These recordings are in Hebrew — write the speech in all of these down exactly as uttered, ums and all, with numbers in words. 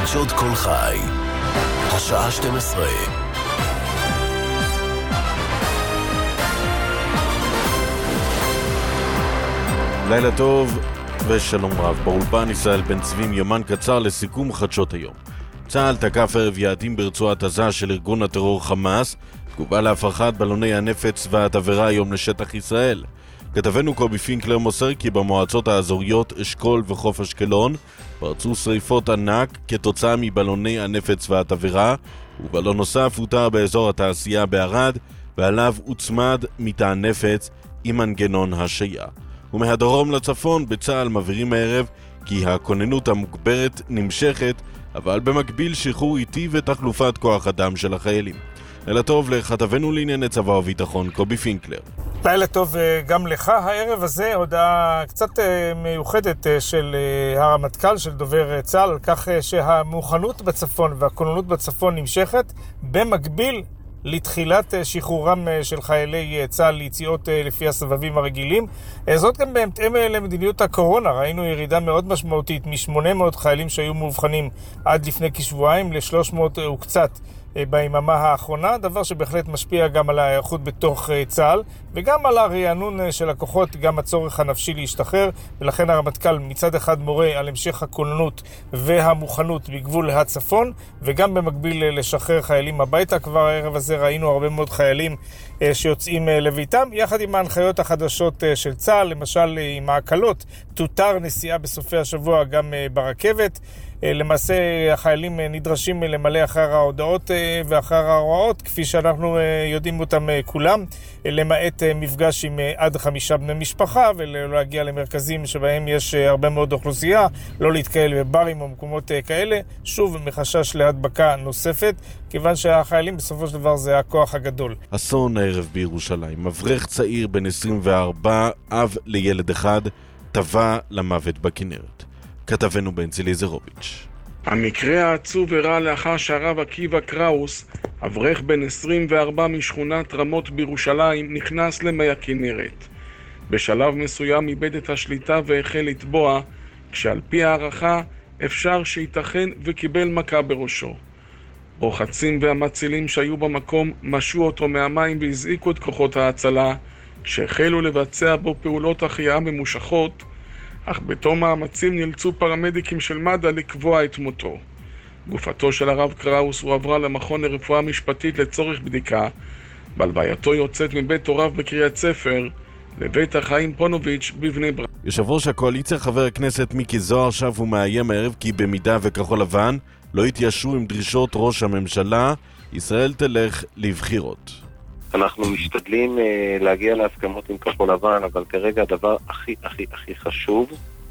חדשות כל חי, השעה שתים עשרה. לילה טוב ושלום רב. באולפן ישראל בן צבים יומן קצר לסיכום חדשות היום. צה"ל תקף ערב יעדים ברצועת עזה של ארגון הטרור חמאס, תגובה להפרחת בלוני הנפץ והתבערה היום לשטח ישראל. כתבנו קובי פינקלר מוסר כי במועצות האזוריות אשכול וחוף אשקלון פרצו שריפות ענק כתוצאה מבלוני הנפץ והתבערה, ובלון נוסף הותר באזור התעשייה בערד ועליו הוצמד מטען נפץ עם מנגנון השעיה. ומהדרום לצפון בצה"ל מבהירים הערב כי הכוננות המוגברת נמשכת, אבל במקביל שחרור איטי ותחלופת כוח אדם של החיילים. לילה טוב לכתבנו לענייני צבא וביטחון קובי פינקלר. לילה טוב גם לך. הערב הזה הודעה קצת מיוחדת של הרמטכ"ל, של דובר צה"ל, על כך שהמוכנות בצפון והכוננות בצפון נמשכת במקביל לתחילת שחרורם של חיילי צה"ל ליציאות לפי הסבבים הרגילים. זאת גם בהתאם למדיניות הקורונה. ראינו ירידה מאוד משמעותית מ-שמונה מאות חיילים שהיו מאובחנים עד לפני כשבועיים ל-שלוש מאות וקצת ביממה האחרונה, דבר שבהחלט משפיע גם על ההיערכות בתוך צה"ל וגם על הרענון של הכוחות, גם הצורך הנפשי להשתחרר. ולכן הרמטכ"ל מצד אחד מורה על המשך הכוננות והמוכנות בגבול הצפון, וגם במקביל לשחרר חיילים הביתה. כבר הערב הזה ראינו הרבה מאוד חיילים שיוצאים לביתם, יחד עם ההנחיות החדשות של צה"ל, למשל עם ההקלות, תותר נסיעה בסופי השבוע גם ברכבת. למעשה החיילים נדרשים למלא אחר ההודעות ואחר ההוראות, כפי שאנחנו יודעים אותם כולם, למעט מפגש עם עד חמישה בני משפחה, ולא להגיע למרכזים שבהם יש הרבה מאוד אוכלוסייה, לא להתקהל בברים או מקומות כאלה, שוב מחשש להדבקה נוספת, כיוון שהחיילים בסופו של דבר זה הכוח הגדול. אסון הערב בירושלים, מברך צעיר בן עשרים וארבע, אב לילד אחד, טבע למוות בכנרת. כתבנו בנצי ליזרוביץ'. המקרה העצוב הראה לאחר שהרב עקיבא קראוס, אברך בן עשרים וארבע משכונת רמות בירושלים, נכנס למי הכנרת. בשלב מסוים איבד את השליטה והחל לטבוע, כשעל פי הערכה אפשר שייתכן וקיבל מכה בראשו. רוחצים והמצילים שהיו במקום משו אותו מהמים והזעיקו את כוחות ההצלה, שהחלו לבצע בו פעולות החייאה ממושכות, אך בתום מאמצים נאלצו פרמדיקים של מד"א לקבוע את מותו. גופתו של הרב קראוס הועברה למכון לרפואה משפטית לצורך בדיקה, בהלווייתו יוצאת מבית הוריו בקריית ספר לבית החיים פונוביץ' בבני ברק. יושב ראש הקואליציה חבר הכנסת מיקי זוהר שב ומאיים הערב כי במידה וכחול לבן לא יתיישרו עם דרישות ראש הממשלה, ישראל תלך לבחירות. אנחנו משתדלים uh, להגיע להסכמות עם כחול לבן, אבל כרגע הדבר הכי הכי הכי חשוב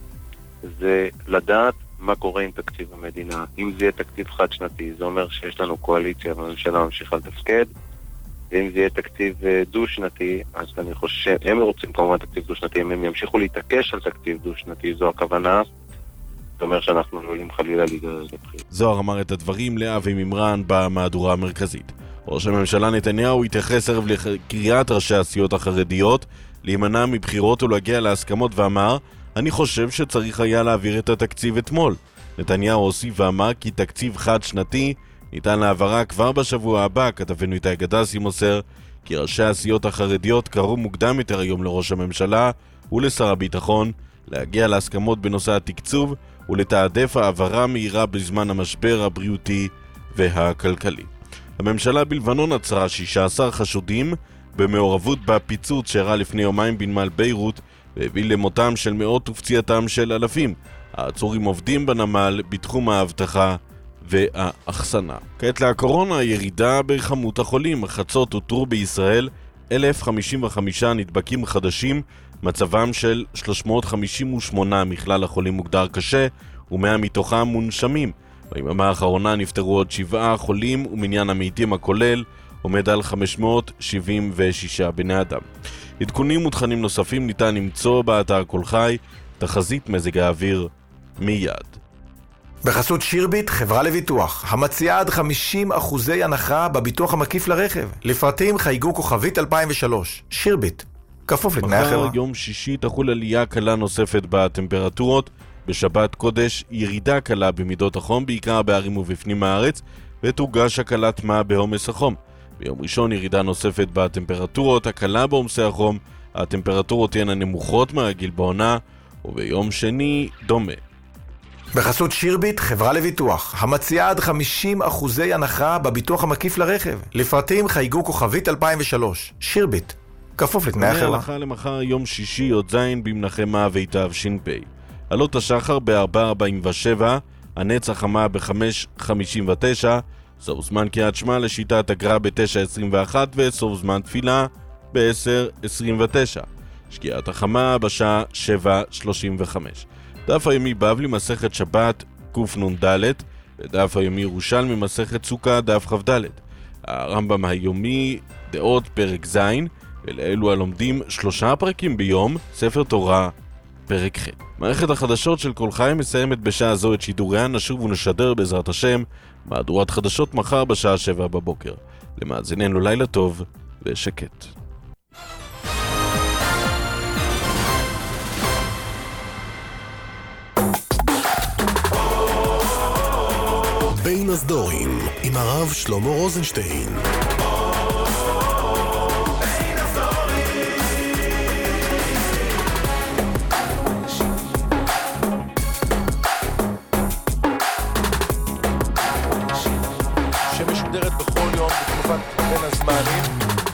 זה לדעת מה קורה עם תקציב המדינה. אם זה יהיה תקציב חד שנתי, זה אומר שיש לנו קואליציה והממשלה ממשיכה לתפקד. ואם זה יהיה תקציב uh, דו שנתי, אז אני חושב שהם רוצים כמובן תקציב דו שנתי, אם הם ימשיכו להתעקש על תקציב דו שנתי, זו הכוונה. זאת אומרת שאנחנו עולים חלילה לבחירות. זוהר אמר את הדברים לאבי ממרן במהדורה המרכזית. ראש הממשלה נתניהו התייחס ערב לקריאת ראשי הסיעות החרדיות להימנע מבחירות ולהגיע להסכמות ואמר, אני חושב שצריך היה להעביר את התקציב אתמול. נתניהו הוסיף ואמר כי תקציב חד שנתי ניתן להעברה כבר בשבוע הבא. כתבנו איתי גדסי מוסר כי ראשי הסיעות החרדיות קראו מוקדם יותר היום לראש הממשלה ולשר הביטחון להגיע להסכמות בנושא התקצוב ולתעדף העברה מהירה בזמן המשבר הבריאותי והכלכלי. הממשלה בלבנון עצרה שישה עשר חשודים במעורבות בפיצוץ שאירע לפני יומיים בנמל ביירות והביא למותם של מאות ופציעתם של אלפים. העצורים עובדים בנמל בתחום האבטחה והאחסנה. כעת לקורונה, ירידה בכמות החולים. חצות אותרו בישראל אלף חמישים וחמישה נדבקים חדשים, מצבם של שלוש מאות חמישים ושמונה מכלל החולים מוגדר קשה ומאה מתוכם מונשמים. ביממה האחרונה נפטרו עוד שבעה חולים ומניין המתים הכולל עומד על חמש מאות שבעים ושישה בני אדם. עדכונים ותכנים נוספים ניתן למצוא באתר כל חי. תחזית מזג האוויר מיד. בחסות שירביט, חברה לביטוח, המציעה עד חמישים אחוזי הנחה בביטוח המקיף לרכב. לפרטים חייגו כוכבית אלפיים ושלוש. שירביט, כפוף לתנאי החברה. מחר יום שישי תחול עלייה קלה נוספת בטמפרטורות, בשבת קודש ירידה קלה במידות החום, בעיקר בערים ובפנים הארץ, ותורגש הקלת מה בעומס החום. ביום ראשון ירידה נוספת בטמפרטורות, הקלה בעומסי החום, הטמפרטורות תהיינה נמוכות מהרגיל בעונה, וביום שני דומה. בחסות שירביט, חברה לביטוח, המציעה עד חמישים אחוזי הנחה בביטוח המקיף לרכב. לפרטים חייגו כוכבית אלפיים ושלוש. שירביט, כפוף לתנאי החברה. הלכה למחר יום שישי י"ז במנחם אב תש"פ. עלות השחר ב-ארבע ארבעים ושבע, הנץ החמה ב-חמש חמישים ותשע, סוף זמן קריאת שמע לשיטת הגר"א ב-תשע עשרים ואחת וסוף זמן תפילה ב-עשר עשרים ותשע. שקיעת החמה בשעה שבע שלושים וחמש. דף היומי בבלי מסכת שבת קנ"ד, ודף היומי ירושלמי מסכת סוכה דף כ"ד. הרמב"ם היומי דעות פרק ז', ולאלו הלומדים שלושה פרקים ביום, ספר תורה פרק ח'. מערכת החדשות של כל חי מסיימת בשעה זו את שידוריה, נשוב ונשדר בעזרת השם מהדורת חדשות מחר בשעה שבע בבוקר. למאזיננו לילה טוב ושקט. בין הסדורים עם הרב שלמה רוזנשטיין. שמשודרת בכל יום בתקופת בין הזמנים.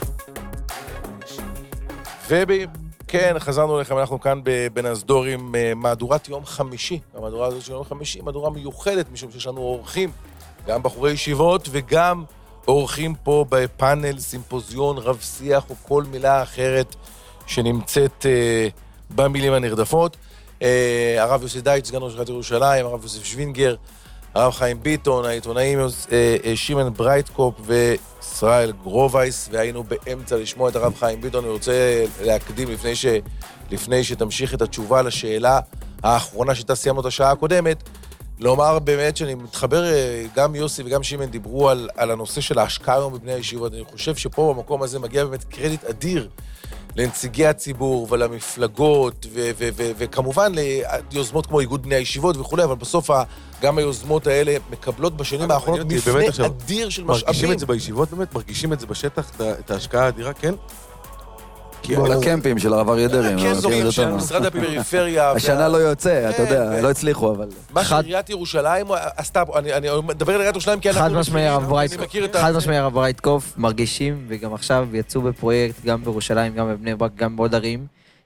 וכן, חזרנו לכם, אנחנו כאן בבין הסדורים, מהדורת יום חמישי. המהדורה הזאת של יום חמישי, מהדורה מיוחדת, משום שיש לנו אורחים, גם בחורי ישיבות וגם אורחים פה בפאנל, סימפוזיון, רב שיח או כל מילה אחרת שנמצאת אה, במילים הנרדפות. אה, הרב יוסי דייט, סגן ראש עיריית ירושלים, הרב יוסף שווינגר, הרב חיים ביטון, העיתונאים אה, אה, שמעון ברייטקופ וישראל גרובייס, והיינו באמצע לשמוע את הרב חיים ביטון. אני רוצה להקדים לפני, ש, לפני שתמשיך את התשובה לשאלה האחרונה שאתה סיימנו את השעה הקודמת, לומר באמת שאני מתחבר, גם יוסי וגם שימן דיברו על, על הנושא של ההשקעה היום בבני הישיבות. אני חושב שפה במקום הזה מגיע באמת קרדיט אדיר לנציגי הציבור ולמפלגות, ו- ו- ו- וכמובן ליוזמות כמו איגוד בני הישיבות וכו', אבל בסוף גם היוזמות האלה מקבלות בשנים האחרונות מפנה אדיר של משאבים. מרגישים את זה בישיבות באמת? מרגישים את זה בשטח, את ההשקעה האדירה, כן? כל הקמפים של הרב אריה דרעי. הקמפים של משרד הפריפריה. השנה לא יוצא, אתה יודע, לא הצליחו, אבל... מה שעיריית ירושלים עשתה, אני מדבר על עיריית ירושלים כי אנחנו... חד משמעי הרב ברייטקופ מרגישים, וגם עכשיו יצאו בפרויקט גם בירושלים, גם בבני ברק, גם בעוד ערים,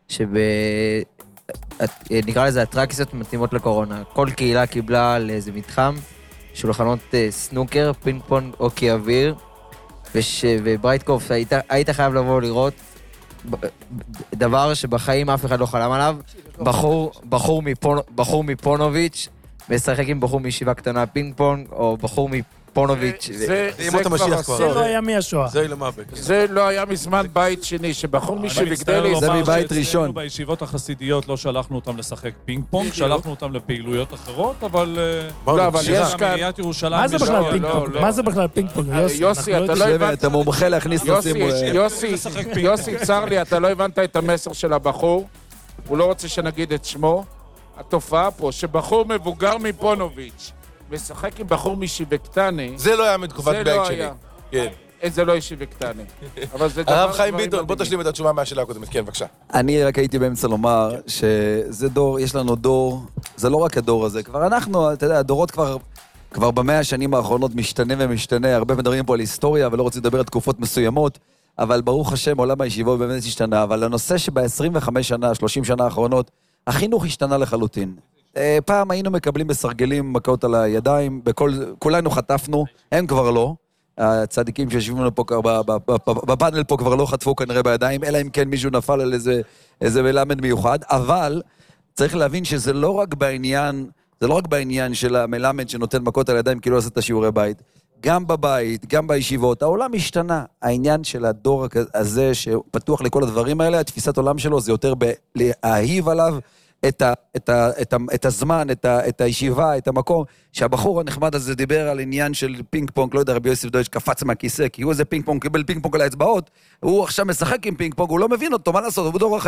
שנקרא לזה אטרקציות מתאימות לקורונה. כל קהילה קיבלה לאיזה מתחם, שולחנות סנוקר, פינג פונג או קי אוויר, וברייטקופ היית חייב לבוא לראות דבר שבחיים אף אחד לא חלם עליו. בחור, בחור, מפונ... בחור מפונוביץ' משחק עם בחור מישיבה קטנה פינג פונג, או בחור מפונוביץ'. זה לא היה מהשואה. זה למוות. זה לא היה מזמן בית שני, שבחור מישיבגדלי... זה מבית ראשון. בישיבות החסידיות לא שלחנו אותם לשחק פינג פונג, שלחנו אותם לפעילויות אחרות, אבל... לא, אבל יש כאן... מה זה בכלל פינג פונג? מה זה בכלל פינג פונג? יוסי, אתה לא הבנת... אתה מומחה להכניס נושאים... יוסי, צר לי, אתה לא הבנת את המסר של הבחור, הוא לא רוצה שנגיד את שמו. התופעה פה, שבחור מבוגר מפונוביץ' משחק עם בחור משיבקטני... זה לא היה מתקופת בית שלי. כן. זה לא ישיבקטני. הרב חיים ביטון, בוא תשלים את התשובה מהשאלה הקודמת. כן, בבקשה. אני רק הייתי באמצע לומר שזה דור, יש לנו דור, זה לא רק הדור הזה, כבר אנחנו, אתה יודע, הדורות כבר... כבר במאה השנים האחרונות משתנה ומשתנה, הרבה מדברים פה על היסטוריה, ולא רוצים לדבר על תקופות מסוימות, אבל ברוך השם, עולם הישיבות באמת השתנה, אבל הנושא שב-עשרים וחמש שנה, שלושים שנה האחרונות, החינוך השתנה לחלוטין. פעם היינו מקבלים בסרגלים מכות על הידיים, בכל, כולנו חטפנו, הם כבר לא. הצדיקים שיושבים לנו פה, בפאנל פה כבר לא חטפו כנראה בידיים, אלא אם כן מישהו נפל על איזה, איזה מלמד מיוחד, אבל צריך להבין שזה לא רק בעניין, זה לא רק בעניין של המלמד שנותן מכות על הידיים, כאילו עושה את השיעורי בית. גם בבית, גם בישיבות, העולם השתנה. העניין של הדור הזה שפתוח לכל הדברים האלה, התפיסת עולם שלו זה יותר להאהיב עליו את, ה, את, ה, את, ה, את הזמן, את, ה, את הישיבה, את המקום, שהבחור הנחמד הזה דיבר על עניין של פינג פונג, לא יודע, רבי יוסף דויץ' קפץ מהכיסא, כי הוא איזה פינג פונג, קיבל פינג פונג על האצבעות, הוא עכשיו משחק עם פינג פונג, הוא לא מבין אותו, מה לעשות, הוא בדור אחר.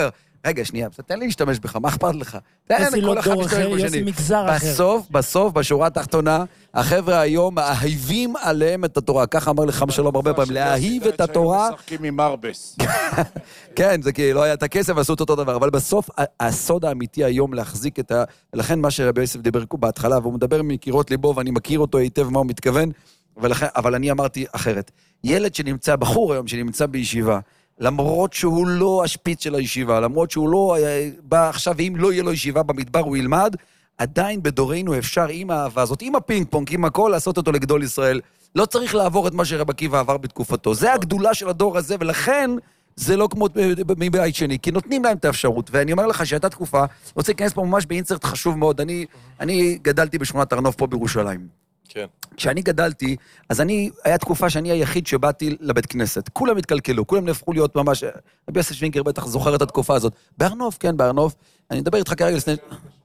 רגע, שנייה, תן לי להשתמש בך, מה אכפת לך? יוסי לא דור אחר, יוסי מגזר אחר. בסוף, בסוף, בשורה התחתונה, החבר'ה היום מאהיבים עליהם את התורה. ככה אמר לך שלום הרבה פעמים, להאהיב את התורה. משחקים עם ארבס. כן, זה כי לא היה את הכסף, עשו את אותו דבר. אבל בסוף, הסוד האמיתי היום להחזיק את ה... לכן מה שרבי יוסף דיבר בהתחלה, והוא מדבר מקירות ליבו, ואני מכיר אותו היטב מה הוא מתכוון, אבל אני אמרתי אחרת. ילד שנמצא, בחור היום שנמצא בישיבה, למרות שהוא לא השפיץ של הישיבה, למרות שהוא לא בא עכשיו, ואם לא יהיה לו ישיבה במדבר הוא ילמד, עדיין בדורנו אפשר עם האהבה הזאת, עם הפינג פונג, עם הכל, לעשות אותו לגדול ישראל. לא צריך לעבור את מה שרבי עקיבא עבר בתקופתו. זה הגדולה של הדור הזה, ולכן זה לא כמו מבית שני, כי נותנים להם את האפשרות. ואני אומר לך שהייתה תקופה, רוצה להיכנס פה ממש באינסרט חשוב מאוד. אני, אני גדלתי בשכונת ארנוף פה בירושלים. כן. כשאני גדלתי, אז אני, היה תקופה שאני היחיד שבאתי לבית כנסת. כולם התקלקלו, כולם נהפכו להיות ממש, רבי יוסף שווינקר בטח זוכר את התקופה הזאת. בארנוף, כן, בארנוף. אני מדבר איתך כרגע לפני,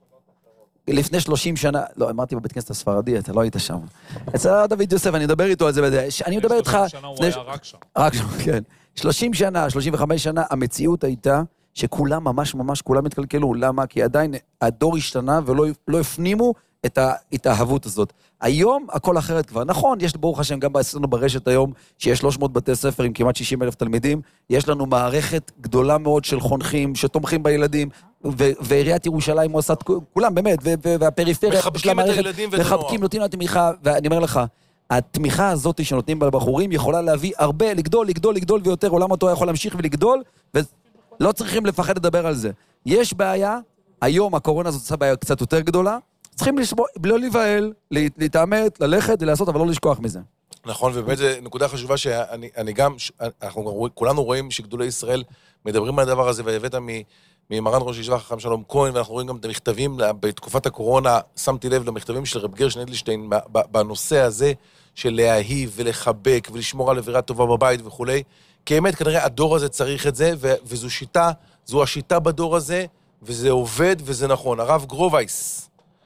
לפני שלושים שנה, לא, אמרתי בבית כנסת הספרדי, אתה לא היית שם. אצל דוד יוסף, אני מדבר איתו על זה, אני מדבר איתך, הוא היה רק שם. רק שם, כן. שלושים שנה, שלושים וחמש שנה, המציאות הייתה שכולם ממש ממש כולם התקלקלו. למה? כי עדיין הדור השתנה ולא לא הפנימו את ההתאהבות הזאת. היום הכל אחרת כבר. נכון, יש ברוך השם גם אצלנו ברשת היום, שיש שלוש מאות בתי ספר עם כמעט שישים אלף תלמידים, יש לנו מערכת גדולה מאוד של חונכים, שתומכים בילדים, ועיריית ירושלים עושה כולם באמת, והפריפריה, מחבקים את הילדים ואת הנוער. מחבקים, נותנים לה תמיכה, ואני אומר לך, התמיכה הזאת שנותנים לבחורים יכולה להביא הרבה, לגדול, לגדול, לגדול, ויותר עולם התורה יכול להמשיך ולגדול, ולא צריכים לפחד לדבר על זה. יש בעיה, היום הקורונה הזאת עושה בעיה קצת יותר גדולה, צריכים לשמוע, לא לבעל, להתאמת, ללכת ולעשות, אבל לא לשכוח מזה. נכון, ובאמת זו נקודה חשובה שאני אני גם, אנחנו כולנו רואים שגדולי ישראל מדברים על הדבר הזה, והבאת ממרן ראש ישיבה חכם שלום כהן, ואנחנו רואים גם את המכתבים בתקופת הקורונה, שמתי לב למכתבים של רב גרשון אדלשטיין בנושא הזה, של להאהיב ולחבק ולשמור על אווירה טובה בבית וכו'. כי באמת כנראה הדור הזה צריך את זה, וזו שיטה, זו השיטה בדור הזה, וזה עובד וזה נכון. הרב גרובייס.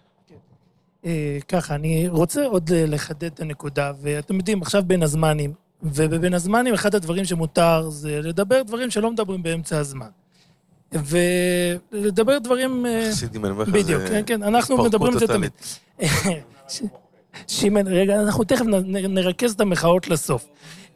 ככה, אני רוצה עוד לחדד את הנקודה, ואתם יודעים, עכשיו בין הזמנים, ובין הזמנים אחד הדברים שמותר זה לדבר דברים שלא מדברים באמצע הזמן. ולדבר דברים... בדיוק, כן, כן, אנחנו מדברים את זה תמיד. שימן, רגע, אנחנו תכף נרכז את המחאות לסוף.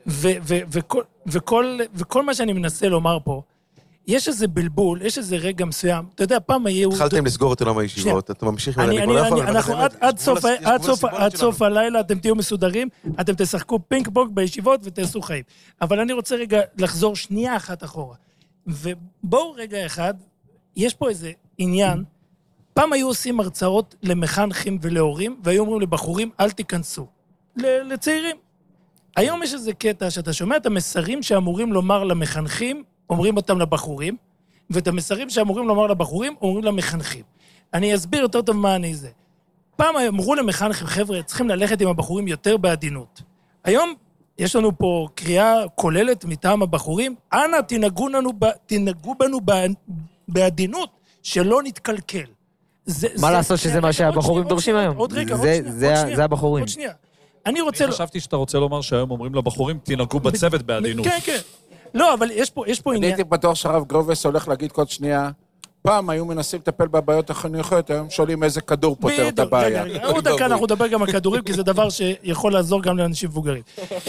וכל מה שאני מנסה לומר פה, יש איזה בלבול, יש איזה רגע מסוים, אתה יודע, פעם היו... התחלתם לסגור את עולם הישיבות, אתה ממשיך... אנחנו עד סוף הלילה אתם תהיו מסודרים, אתם תשחקו פינג פונג בישיבות ותעשו חיים. אבל אני רוצה רגע לחזור שנייה אחת אחורה. ובואו רגע אחד, יש פה איזה עניין, פעם היו עושים הרצאות למחנכים ולהורים, והיו אומרים לבחורים, אל תיכנסו. לצעירים. היום יש איזה קטע שאתה שומע את המסרים שאמורים לומר למחנכים, אומרים אותם לבחורים, ואת המסרים שאמורים לומר לבחורים, אומרים למחנכים. אני אסביר יותר טוב מה אני זה. פעם אמרו למחנכים, חבר'ה, צריכים ללכת עם הבחורים יותר בעדינות. היום יש לנו פה קריאה כוללת מטעם הבחורים, אנא תנהגו לנו, תנהגו בנו בעדינות, שלא נתקלקל. מה לעשות שזה מה שהבחורים דורשים היום? עוד רגע, עוד שנייה. זה הבחורים. עוד שנייה. אני רוצה... אני חשבתי שאתה רוצה לומר שהיום אומרים לבחורים, תנהגו בצוות בעדינות. כן, כן. לא, אבל יש פה, יש פה עניין... הייתי בטוח שהרב גרובס הולך להגיד כל שנייה, פעם היו מנסים לטפל בבעיות החינוכיות, היום שואלים איזה כדור פותר את הבעיה. עוד דקה אנחנו נדבר גם על כדורים, כי זה דבר שיכול לעזור גם לאנשים מבוגרים.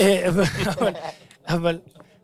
אבל...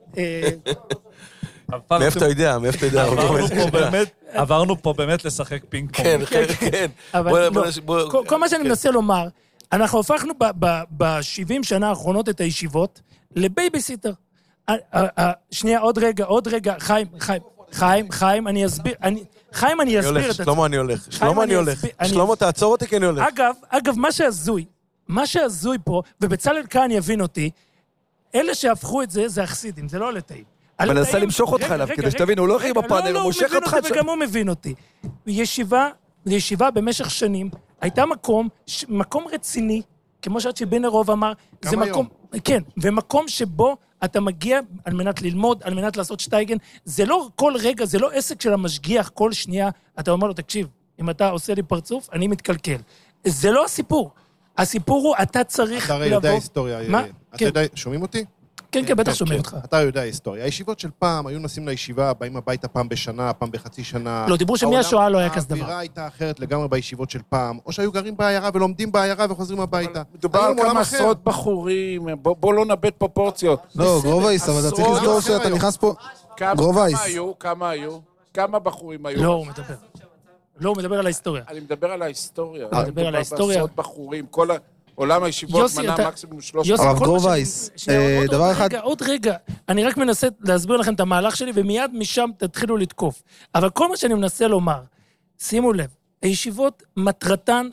מאיפה אתה יודע? מאיפה אתה יודע? עברנו פה באמת לשחק פינג פונג. כן, כן, כן. כל מה שאני מנסה לומר, אנחנו הפכנו ב-שבעים שנה האחרונות את הישיבות לבייביסיטר. שנייה, עוד רגע, עוד רגע, חיים, חיים, חיים, חיים, אני אסביר, חיים, אני אסביר את זה. שלמה, אני הולך, שלמה, אני הולך. שלמה, תעצור אותי, כי אני הולך. אגב, אגב, מה שהזוי, מה שהזוי פה, ובצלאל כאן יבין אותי, אלה שהפכו את זה, זה החסידים, זה לא הלטאים. מנסה למשוך אותך אליו, כדי שתבין, הוא לא הכי בפאנל, הוא מושך אותך. וגם הוא מבין אותי. ישיבה, ישיבה במשך שנים, הייתה מקום, מקום רציני, כמו שצ'יבינרוב אמר, זה מקום, כן, ומקום שבו אתה מגיע על מנת ללמוד, על מנת לעשות שטייגן, זה לא כל רגע, זה לא עסק של המשגיח, כל שנייה, אתה אומר לו, תקשיב, אם אתה עושה לי פרצוף, אני מתקלקל. זה לא הסיפור. הסיפור הוא, אתה צריך לבוא... אתה הרי יודע היסטוריה. מה? אתה יודע, שומעים אותי? כן, כן, בטח שומע אותך. אתה יודע היסטוריה. הישיבות של פעם היו נוסעים לישיבה, באים הביתה פעם בשנה, פעם בחצי שנה. לא, דיברו שמהשואה לא היה כזה דבר. האווירה הייתה אחרת לגמרי בישיבות של פעם, או שהיו גרים בעיירה ולומדים בעיירה וחוזרים הביתה. מדובר על כמה עשרות בחורים, בוא לא נאבד פרופורציות. לא, גרובייס, אבל אתה צריך לזכור שאתה נכנס פה... גרובייס. כמה היו? כמה היו? כמה בחורים היו? לא, הוא מדבר. לא, הוא מדבר על ההיסטוריה. אני מדבר על ההיסטוריה. אני מדבר על ההיסטוריה. בעשרות בחורים, כל עולם הישיבות מנה מקסימום שלוש... הרב גרובייס, דבר אחד... רגע, עוד רגע. אני רק מנסה להסביר לכם את המהלך שלי, ומיד משם תתחילו לתקוף. אבל כל מה שאני מנסה לומר, שימו לב, הישיבות מטרתן,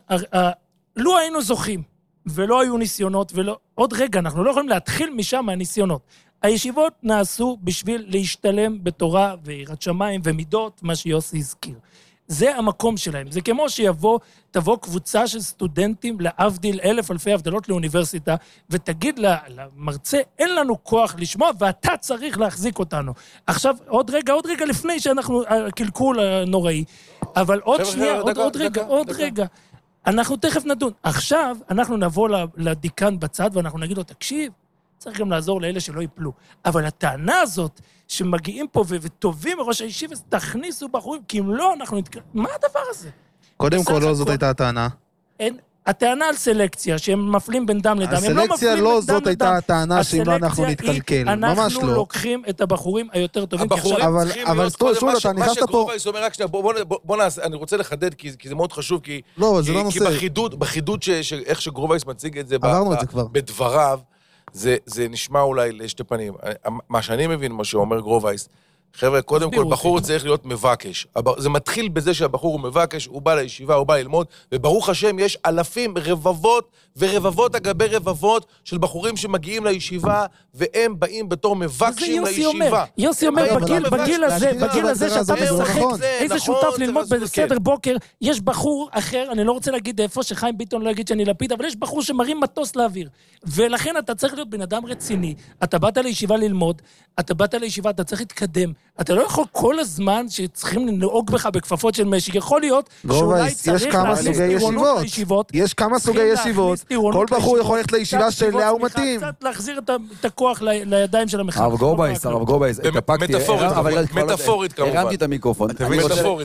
לא היינו זוכים, ולא היו ניסיונות, ולא... עוד רגע, אנחנו לא יכולים להתחיל משם מהניסיונות. הישיבות נעשו בשביל להשתלם בתורה ויראת שמיים ומידות, מה שיוסי הזכיר. זה המקום שלהם. זה כמו שיבוא, תבוא קבוצה של סטודנטים להבדיל אלף אלפי הבדלות לאוניברסיטה, ותגיד למרצה, אין לנו כוח לשמוע, ואתה צריך להחזיק אותנו. עכשיו, עוד רגע, עוד רגע לפני שאנחנו, קלקול נוראי, אבל עוד שנייה, עוד, עוד רגע, עוד רגע. אנחנו תכף נדון. עכשיו, אנחנו נבוא לדיקן בצד, ואנחנו נגיד לו, תקשיב, צריך גם לעזור לאלה שלא ייפלו. אבל הטענה הזאת, שמגיעים פה וטובים מראש הישיבה, תכניסו בחורים, כי אם לא, אנחנו נתקל... מה הדבר הזה? קודם כל, לא זאת הייתה הטענה. אין, הטענה על סלקציה, שהם מפלים בין דם לדם. הסלקציה לא זאת הייתה הטענה, שאם לא אנחנו נתקלקל. ממש לא. אנחנו לוקחים את הבחורים היותר טובים. הבחורים צריכים להיות קודם, מה שגרובייס אומר, רק שנייה, בוא נעשה, אני רוצה לחדד, כי זה מאוד חשוב, כי בחידוד, איך שגרובייס מציג את זה בדבריו, זה, זה נשמע אולי לשתי פנים. מה שאני מבין, מה שאומר גרובייס, חבר'ה, קודם כל, בחור צריך להיות מבקש. זה מתחיל בזה שהבחור הוא מבקש, הוא בא לישיבה, הוא בא ללמוד, וברוך השם, יש אלפים, רבבות, ורבבות אגבי רבבות של בחורים שמגיעים לישיבה, והם באים בתור מבקשים לישיבה. יוסי אומר, בגיל הזה, בגיל הזה שאתה משחק, איזה שותף ללמוד בסדר בוקר, יש בחור אחר, אני לא רוצה להגיד איפה, שחיים ביטון לא יגיד שאני לפיד, אבל יש בחור שמרים מטוס לאוויר. ולכן אתה צריך להיות בן אדם רציני. אתה באת לישיבה ללמוד, אתה באת לישיבה, אתה צריך להתקדם. אתה לא יכול כל הזמן שצריכים לנהוג בך בכפפות של משק. יכול להיות שאולי צריך להכניס טירונות לישיבות. יש כמה סוגי ישיבות. כל בחור יכול ללכת לישיבה של לאו מתאים. קצת להחזיר את הכוח לידיים של המחר. הרב גרובייס, הרב גרובייס, התאפקתי. מטאפורית כמובן. הרמתי את המיקרופון. מטאפורית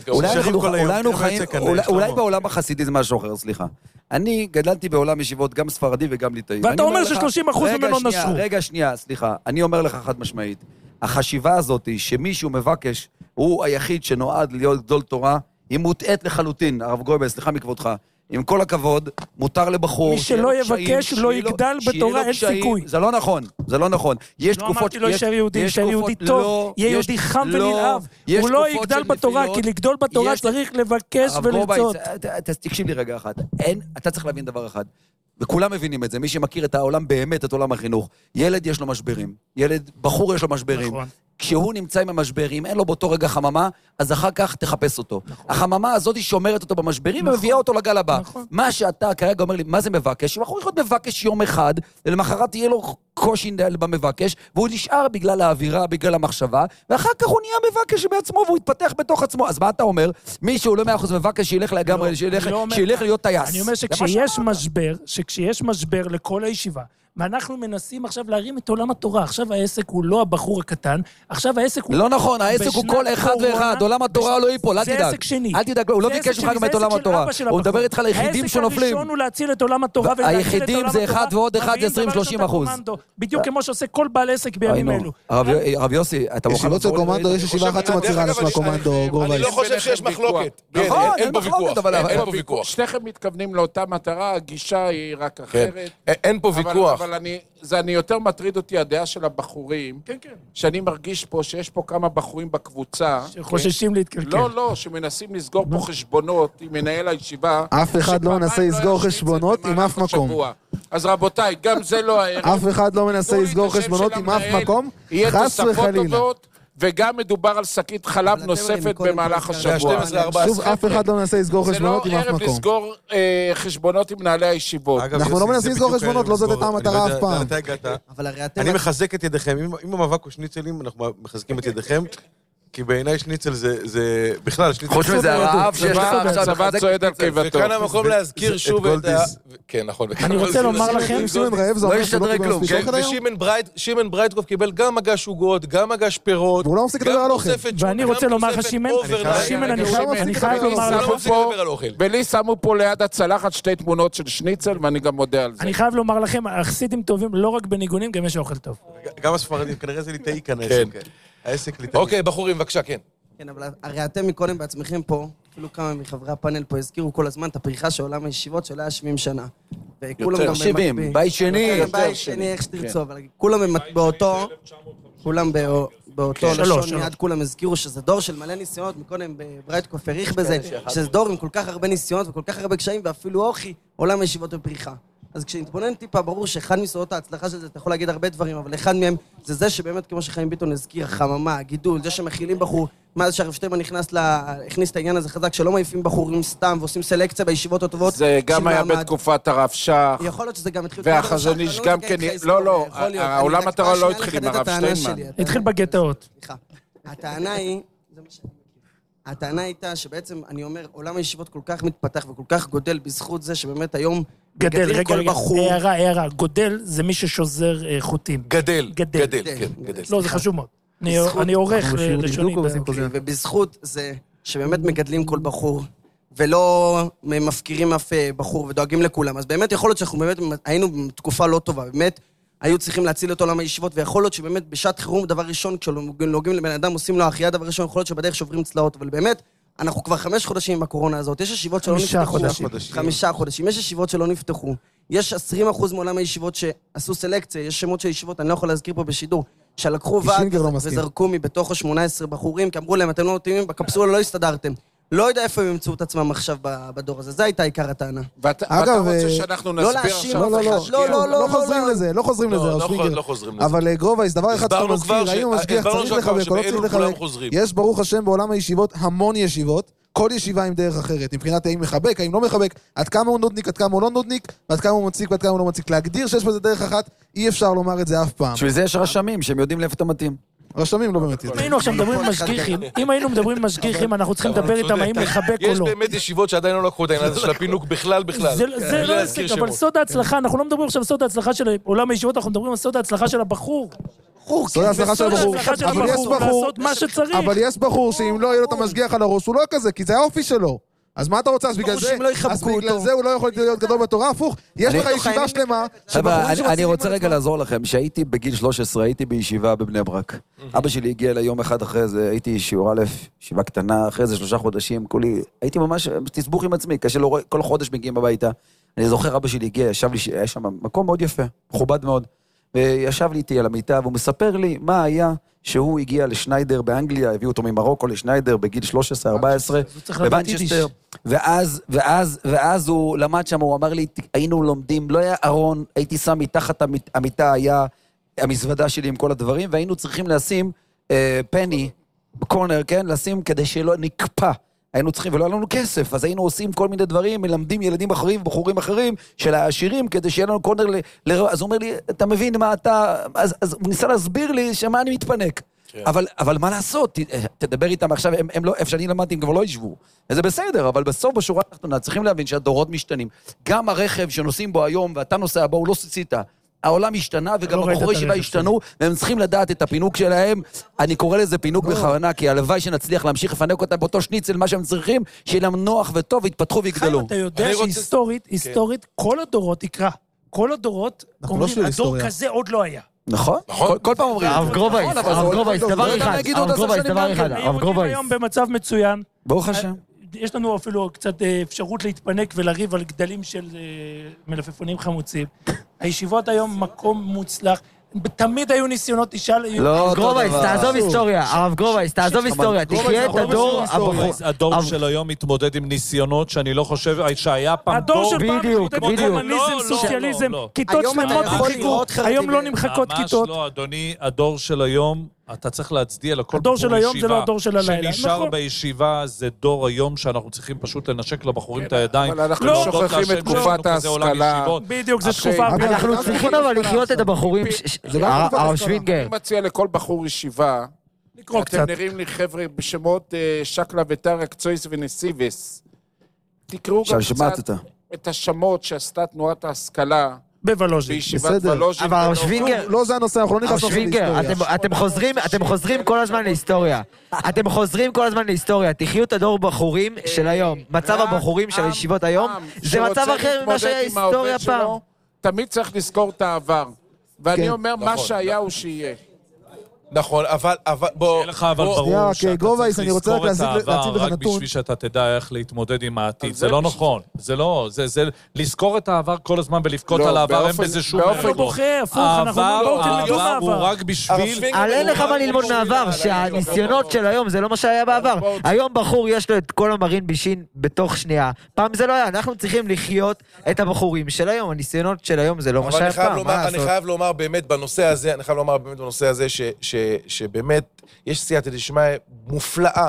כמובן. אולי בעולם החסידי זה משהו אחר, סליחה. אני גדלתי בעולם ישיבות גם ספרדי וגם ליטאי. ואתה אומר ש-שלושים אחוז ממנו נשרו. רגע, שנייה, סליחה. אני אומר לך חד משמעית. החשיבה הזאת שמישהו מבקש, הוא היחיד שנועד להיות גדול תורה, היא מוטעת לחלוטין, הרב גרובייס, סליחה מכבודך. עם כל הכבוד, מותר לבחור... מי שלא יבקש, לא יגדל בתורה, אין סיכוי. זה לא נכון, זה לא נכון. יש תקופות... לא אמרתי לו יישאר יהודי, יישאר יהודי טוב, יהיה יהודי חם ונלהב. הוא לא יגדל בתורה, כי לגדול בתורה צריך לבקש ולרצות. תקשיב לי רגע אחד. אתה צריך להבין דבר אחד. וכולם מבינים את זה, מי שמכיר את העולם באמת, את עולם החינוך. ילד יש לו משברים, ילד, בחור יש לו משברים. נכון. כשהוא נמצא עם המשברים, אין לו באותו רגע חממה, אז אחר כך תחפש אותו. נכון. החממה הזאת היא שומרת אותו במשברים, נכון. ומביאה אותו לגל הבא. נכון. מה שאתה כרגע אומר לי, מה זה מבקש? בחור יכול להיות מבקש יום אחד, ולמחרת תהיה לו קושי במבקש, והוא נשאר בגלל האווירה, בגלל המחשבה, ואחר כך הוא נהיה מבקש בעצמו, והוא יתפתח בתוך עצמו. אז מה אתה אומר? מישהו לא מאה אחוז מבקש, שילך לגמרי, לא, שילך, לא שילך להיות טייס. אני אומר שכשיש משבר, שכשיש משבר לכל הישיבה, ואנחנו מנסים עכשיו להרים את עולם התורה. עכשיו העסק הוא לא הבחור הקטן, עכשיו העסק הוא... לא נכון, העסק הוא כל אחד ואחד, עולם התורה לא ייפול, אל תדאג. זה עסק שני. אל תדאג, הוא לא ביקש ממך גם את עולם התורה. הוא מדבר איתך על היחידים שנופלים. העסק הראשון הוא להציל את עולם התורה. היחידים זה אחד ועוד אחד זה עשרים שלושים אחוז. בדיוק כמו שעושה כל בעל עסק בימים אלו. הרב יוסי, אתה מוכן... ישיבות של קומנדו, יש ישיבה אחת שמצהירה על עצמה קומנדו, גרובייס. אני לא חושב שיש מחלוקת. אין פה ויכוח. שניכם מתכוונים לאותה מטרה, הגישה היא רק אחרת. אין פה ויכוח. אבל אני... זה אני יותר מטריד אותי הדעה של הבחורים, כן, כן. שאני מרגיש פה שיש פה כמה בחורים בקבוצה. שחוששים להתקלקל. לא, לא, שמנסים לסגור פה חשבונות עם מנהל הישיבה. אף אחד לא מנסה לסגור חשבונות עם אף מקום. אז רבותיי, גם זה לא הערב. אף אחד לא מנסה לסגור חשבונות עם אף מקום, חס וחלילה. וגם מדובר על שקית חלב נוספת במהלך השבוע. שוב, אף אחד לא מנסה לסגור חשבונות עם אף מקום. זה לא ערב לסגור חשבונות עם מנהלי הישיבות. אנחנו לא מנסים לסגור חשבונות, לא זאת הייתה המטרה אף פעם. אני מחזק את ידיכם, אם המאבק הוא שניצלים, אנחנו מחזקים את ידיכם, כי בעיניי שניצל זה בכלל, שניצל... חוץ מזה, הרעב שיש לך עכשיו, צבא צועד על קיבתו. וכאן המקום להזכיר שוב את ה... כן, נכון. אני רוצה לומר לכם... לא ישתדרג כלום. ושימן ברייטקוף קיבל גם מגש עוגות, גם מגש פירות, והוא לא מפסיק לדבר על אוכל. ואני רוצה לומר לך, שימן, שימן, אני חייב לומר לך... ולי שמו פה ליד הצלחת שתי תמונות של שניצל, ואני גם מודה על זה. אני חייב לומר לכם, החסידים טובים לא רק בניגונים, גם יש אוכל טוב. גם הספרדים, כנראה זה ליטאי כנס. העסק ליטאי. אוקיי, בחורים, בבקשה, כן. כן, אבל הרי אתם מקודם בעצמכם פה, אפילו כמה מחברי הפאנל פה הזכירו כל הזמן את הפריחה של עולם הישיבות של היה שבעים שנה. יותר שבעים, בית שני. בית שני, איך שתרצו, אבל כולם באותו, כולם באותו לשון מיד, כולם הזכירו שזה דור של מלא ניסיונות, מקודם ברייטקוף העריך בזה, שזה דור עם כל כך הרבה ניסיונות וכל כך הרבה קשיים, ואפילו אוכי, עולם הישיבות בפריחה. אז כשנתבונן טיפה, ברור שאחד מסודות ההצלחה של זה, אתה יכול להגיד הרבה דברים, אבל אחד מהם זה זה שבאמת, כמו שחיים ביטון הזכיר, החממה, הגידול, זה שמכילים בחור, מאז שהרב שטיימן נכנס לה, הכניס את העניין הזה חזק, שלא מעיפים בחורים סתם ועושים סלקציה בישיבות הטובות. זה גם היה בתקופת הרב שח. יכול להיות שזה גם התחיל... והחזון איש גם כן... לא, לא, העולם התורה לא התחיל עם הרב שטיימן. התחיל בגטאות. סליחה. הטענה היא... הטענה הייתה שבעצם, אני אומר, עולם הישיבות כל כך מתפתח וכל כך גודל בזכות זה שבאמת היום גדל, רגע, רגע, הערה, הערה, גודל זה מי ששוזר חוטים. גדל, גדל, כן, גדל. לא, זה חשוב מאוד. אני עורך לשוני. ובזכות זה שבאמת מגדלים כל בחור, ולא מפקירים אף בחור ודואגים לכולם. אז באמת יכול להיות שאנחנו באמת היינו בתקופה לא טובה, באמת היו צריכים להציל את עולם הישיבות, ויכול להיות שבאמת בשעת חירום, דבר ראשון, כשנוגעים לבן אדם, עושים לו החייאה, דבר ראשון, יכול להיות שבדרך שוברים צלעות, אבל באמת, אנחנו כבר חמש חודשים עם הקורונה הזאת, יש ישיבות שלא נפתחו. חמישה חודשים. יש ישיבות שלא נפתחו. יש עשרים אחוז מעולם הישיבות שעשו סלקציה, יש שמות של ישיבות, אני לא יכול להזכיר פה בשידור, שלקחו ועד וזרקו מבתוך ה-שמונה עשרה בחורים, כי אמרו להם, אתם לא נותנים, בקפסולה לא הסתדרתם. לא יודע איפה הם ימצאו את עצמם עכשיו בדור הזה, זו הייתה עיקר הטענה. ואתה רוצה שאנחנו נסביר עכשיו? לא, לא, לא, לא חוזרים לזה, לא חוזרים לזה, לא חוזרים לזה. אבל גרובייס, דבר אחד שאתה מזכיר, האם המשגיח צריך לחבק או לא צריך לחבק, יש ברוך השם בעולם הישיבות המון ישיבות, כל ישיבה עם דרך אחרת, מבחינת האם מחבק, האם לא מחבק, עד כמה הוא נודניק, עד כמה הוא לא נודניק, ועד כמה הוא מציק, ועד כמה הוא לא מציק. להגדיר שיש בזה דרך אחת, אי אפשר לומר את זה אף פעם. בשביל זה יש רשמים שהם יודעים לאיפה אתה מתאים. רשמים לא באמת יודעים. אם היינו עכשיו מדברים עם משגיחים, אם היינו מדברים עם משגיחים, אנחנו צריכים לדבר איתם האם לחבק או לא. יש באמת ישיבות שעדיין לא לקחו את העניין הזה של הפינוק בכלל בכלל. זה לא עסק, אבל סוד ההצלחה, אנחנו לא מדברים עכשיו על סוד ההצלחה של עולם הישיבות, אנחנו מדברים על סוד ההצלחה של הבחור. סוד ההצלחה של הבחור. אבל יש בחור, אבל יש בחור שאם לא יהיה לו את המשגיח על הראש, הוא לא כזה, כי זה האופי שלו. אז מה אתה רוצה? אז בגלל זה, אז בגלל זה הוא לא יכול להיות גדול בתורה, הפוך. יש לך ישיבה שלמה. אני רוצה רגע לעזור לכם, שהייתי בגיל שלוש עשרה, הייתי בישיבה בבני ברק. אבא שלי הגיע ליום אחד אחרי זה, הייתי שיעור א', ישיבה קטנה, אחרי זה שלושה חודשים, כולי, הייתי ממש תסבוך עם עצמי, קשה לו, כל חודש מגיעים הביתה. אני זוכר, אבא שלי הגיע, ישב לי, היה שם מקום מאוד יפה, מכובד מאוד, וישב לי איתי על המיטה, והוא מספר לי מה היה שהוא הגיע לשניידר באנגליה, הביאו אותו ממרוקו לשניידר בגיל שלוש עשרה ארבע עשרה, בבנצ'סטר, ואז, ואז, ואז הוא למד שם, הוא אמר לי, היינו לומדים, לא היה ארון, הייתי שם מתחת המיטה, היה המזוודה שלי עם כל הדברים, והיינו צריכים לשים אה, פני בקורנר, כן, לשים כדי שלא נקפא, היינו צריכים, ולא היה לנו כסף, אז היינו עושים כל מיני דברים, מלמדים ילדים אחרים, בחורים אחרים, של העשירים, כדי שיהיה לנו קורנר, ל... ל... אז הוא אומר לי, אתה מבין מה אתה, אז, אז הוא ניסה להסביר לי שמה אני מתפנק. כן. אבל, אבל מה לעשות? ת, תדבר איתם עכשיו, הם, הם לא, איפה שאני למדתי, הם כבר לא ישבו. וזה בסדר, אבל בסוף בשורה התחתונה, צריכים להבין שהדורות משתנים. גם הרכב שנוסעים בו היום, ואתה נוסע בו, הוא לא סיצית. העולם השתנה, וגם הבחורי ישיבה השתנו, והם צריכים לדעת את הפינוק שלהם. אני קורא לזה פינוק בכוונה, כי הלוואי שנצליח להמשיך לפנק אותם באותו שניצל, מה שהם צריכים, שיהיה להם נוח וטוב, יתפתחו ויגדלו. אתה יודע שהיסטורית, היסטורית, כל הדורות יקרא. כל הדורות אומרים, הדור כזה עוד לא היה. נכון, כל פעם אומרים. הרב גרובייס, הרב גרובייס, דבר אחד, הרב גרובייס, דבר אחד, הרב גרובייס. היום במצב מצוין. ברוך השם. יש לנו אפילו קצת אפשרות להתפנק ולריב על גדלים של מלפפונים חמוצים. הישיבות היום מקום מוצלח. תמיד היו ניסיונות, תשאל... הרב גרובייס, תעזוב היסטוריה, הרב גרובייס, תעזוב היסטוריה, תחיה את הדור... הדור של היום מתמודד עם ניסיונות שאני לא חושב שהיה פעם דור... הדור של פעם מתמודד עם קומוניזם, סוציאליזם, כיתות שלמות נמחקו, היום לא נמחקות כיתות. ממש לא, אדוני, הדור של היום... אתה צריך להצדיע לכל הדור של היום זה לא הדור של הלילה. שנשאר בישיבה זה דור היום שאנחנו צריכים פשוט לנשק לבחורים את הידיים. אבל אנחנו שוכחים את תקופת ההשכלה. בדיוק, זו תקופה. אנחנו צריכים אבל לחיות את הבחורים. הרב שווינגר. אני מציע לכל בחור ישיבה לקרוא קצת. אתם נראים לי חבר'ה בשמות שקלה וטרק, צויס ונסיבס. תקראו גם קצת את השמות שעשתה תנועת ההשכלה. בוולוז'ין. בישיבת וולוז'ין. אבל שווינגר... לא זה הנושא, אנחנו לא נכנס להיסטוריה. אתם חוזרים כל הזמן להיסטוריה. אתם חוזרים כל הזמן להיסטוריה. תחיו את הדור בחורים של היום. מצב הבחורים של הישיבות היום, זה מצב אחר ממה שהיה היסטוריה פעם. תמיד צריך לזכור את העבר. ואני אומר, מה שהיה הוא שיהיה. נכון, אבל, אבל, בוא... שיהיה לך אבל ברור שאתה צריך לזכור את העבר רק בשביל שאתה תדע איך להתמודד עם העתיד. זה לא נכון. זה לא, זה לזכור את העבר כל הזמן ולבכות על העבר, אין בזה שום... באופן בוכה, הפוך, אנחנו לא תלמדו מהעבר. הוא רק בשביל... על אין לך מה ללמוד מהעבר, שהניסיונות של היום זה לא מה שהיה בעבר. היום בחור יש לו את כל המרין בישין בתוך שנייה. פעם זה לא היה, אנחנו צריכים לחיות את הבחורים של היום, הניסיונות של היום זה לא מה שהיה פעם. אני חייב לומר באמת בנושא הזה, אני חייב לומר באמת בנושא הזה ש שבאמת יש סייעתא דשמיא מופלאה,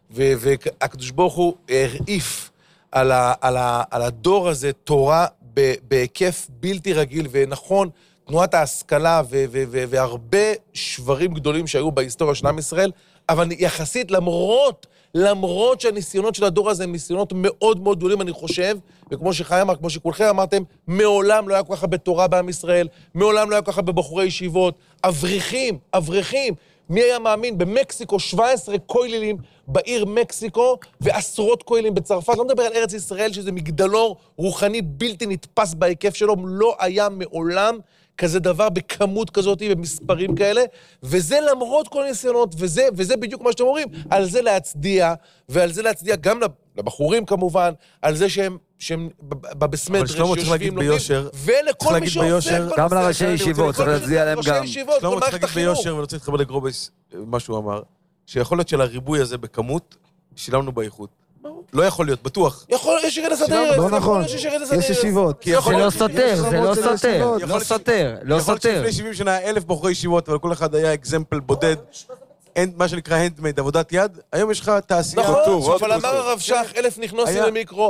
והקדוש ברוך הוא הרעיף על, ה, על, ה, על הדור הזה תורה ב, בהיקף בלתי רגיל, ונכון, תנועת ההשכלה ו, ו, ו, והרבה שברים גדולים שהיו בהיסטוריה של עם ישראל, אבל יחסית למרות, למרות שהניסיונות של הדור הזה הם ניסיונות מאוד מאוד גדולים, אני חושב, וכמו שחי אמר, כמו שכולכם אמרתם, מעולם לא היה כל כך הרבה תורה בעם ישראל, מעולם לא היה כל כך הרבה בחורי ישיבות, אברכים, אברכים, מי היה מאמין? במקסיקו שבע עשרה כוללים בעיר מקסיקו, ועשרות כוללים בצרפת, לא מדבר על ארץ ישראל, שזה מגדלור רוחני בלתי נתפס בהיקף שלו, לא היה מעולם כזה דבר בכמות כזאת, במספרים כאלה, וזה למרות כל הניסיונות, וזה, וזה בדיוק מה שאתם אומרים, על זה להצדיע, ועל זה להצדיע גם לבחורים כמובן, על זה שהם, שהם בבסמדרש, שיושבים לומדים, ולכל מי שעוסק, גם לראשי ישיבות, צריך להצדיע להם גם. שלמה צריך להגיד ביושר, ואני רוצה להתחבר לגרובס, מה שהוא אמר, שיכול להיות של הריבוי הזה בכמות, שילמנו באיכות. לא יכול להיות, בטוח. יכול, יש ירד הסדר. לא נכון, יש ישיבות. זה לא סותר, זה לא סותר, לא סותר, לא יכול להיות סותר. שלפני שבעים שנה אלף בחורי ישיבות, אבל כל אחד היה אקזמפל בודד, מה שנקרא הנדמייד, עבודת יד, היום יש לך תעשייה. נכון, אבל אמר הרב שך, אלף נכנסים למיקרו,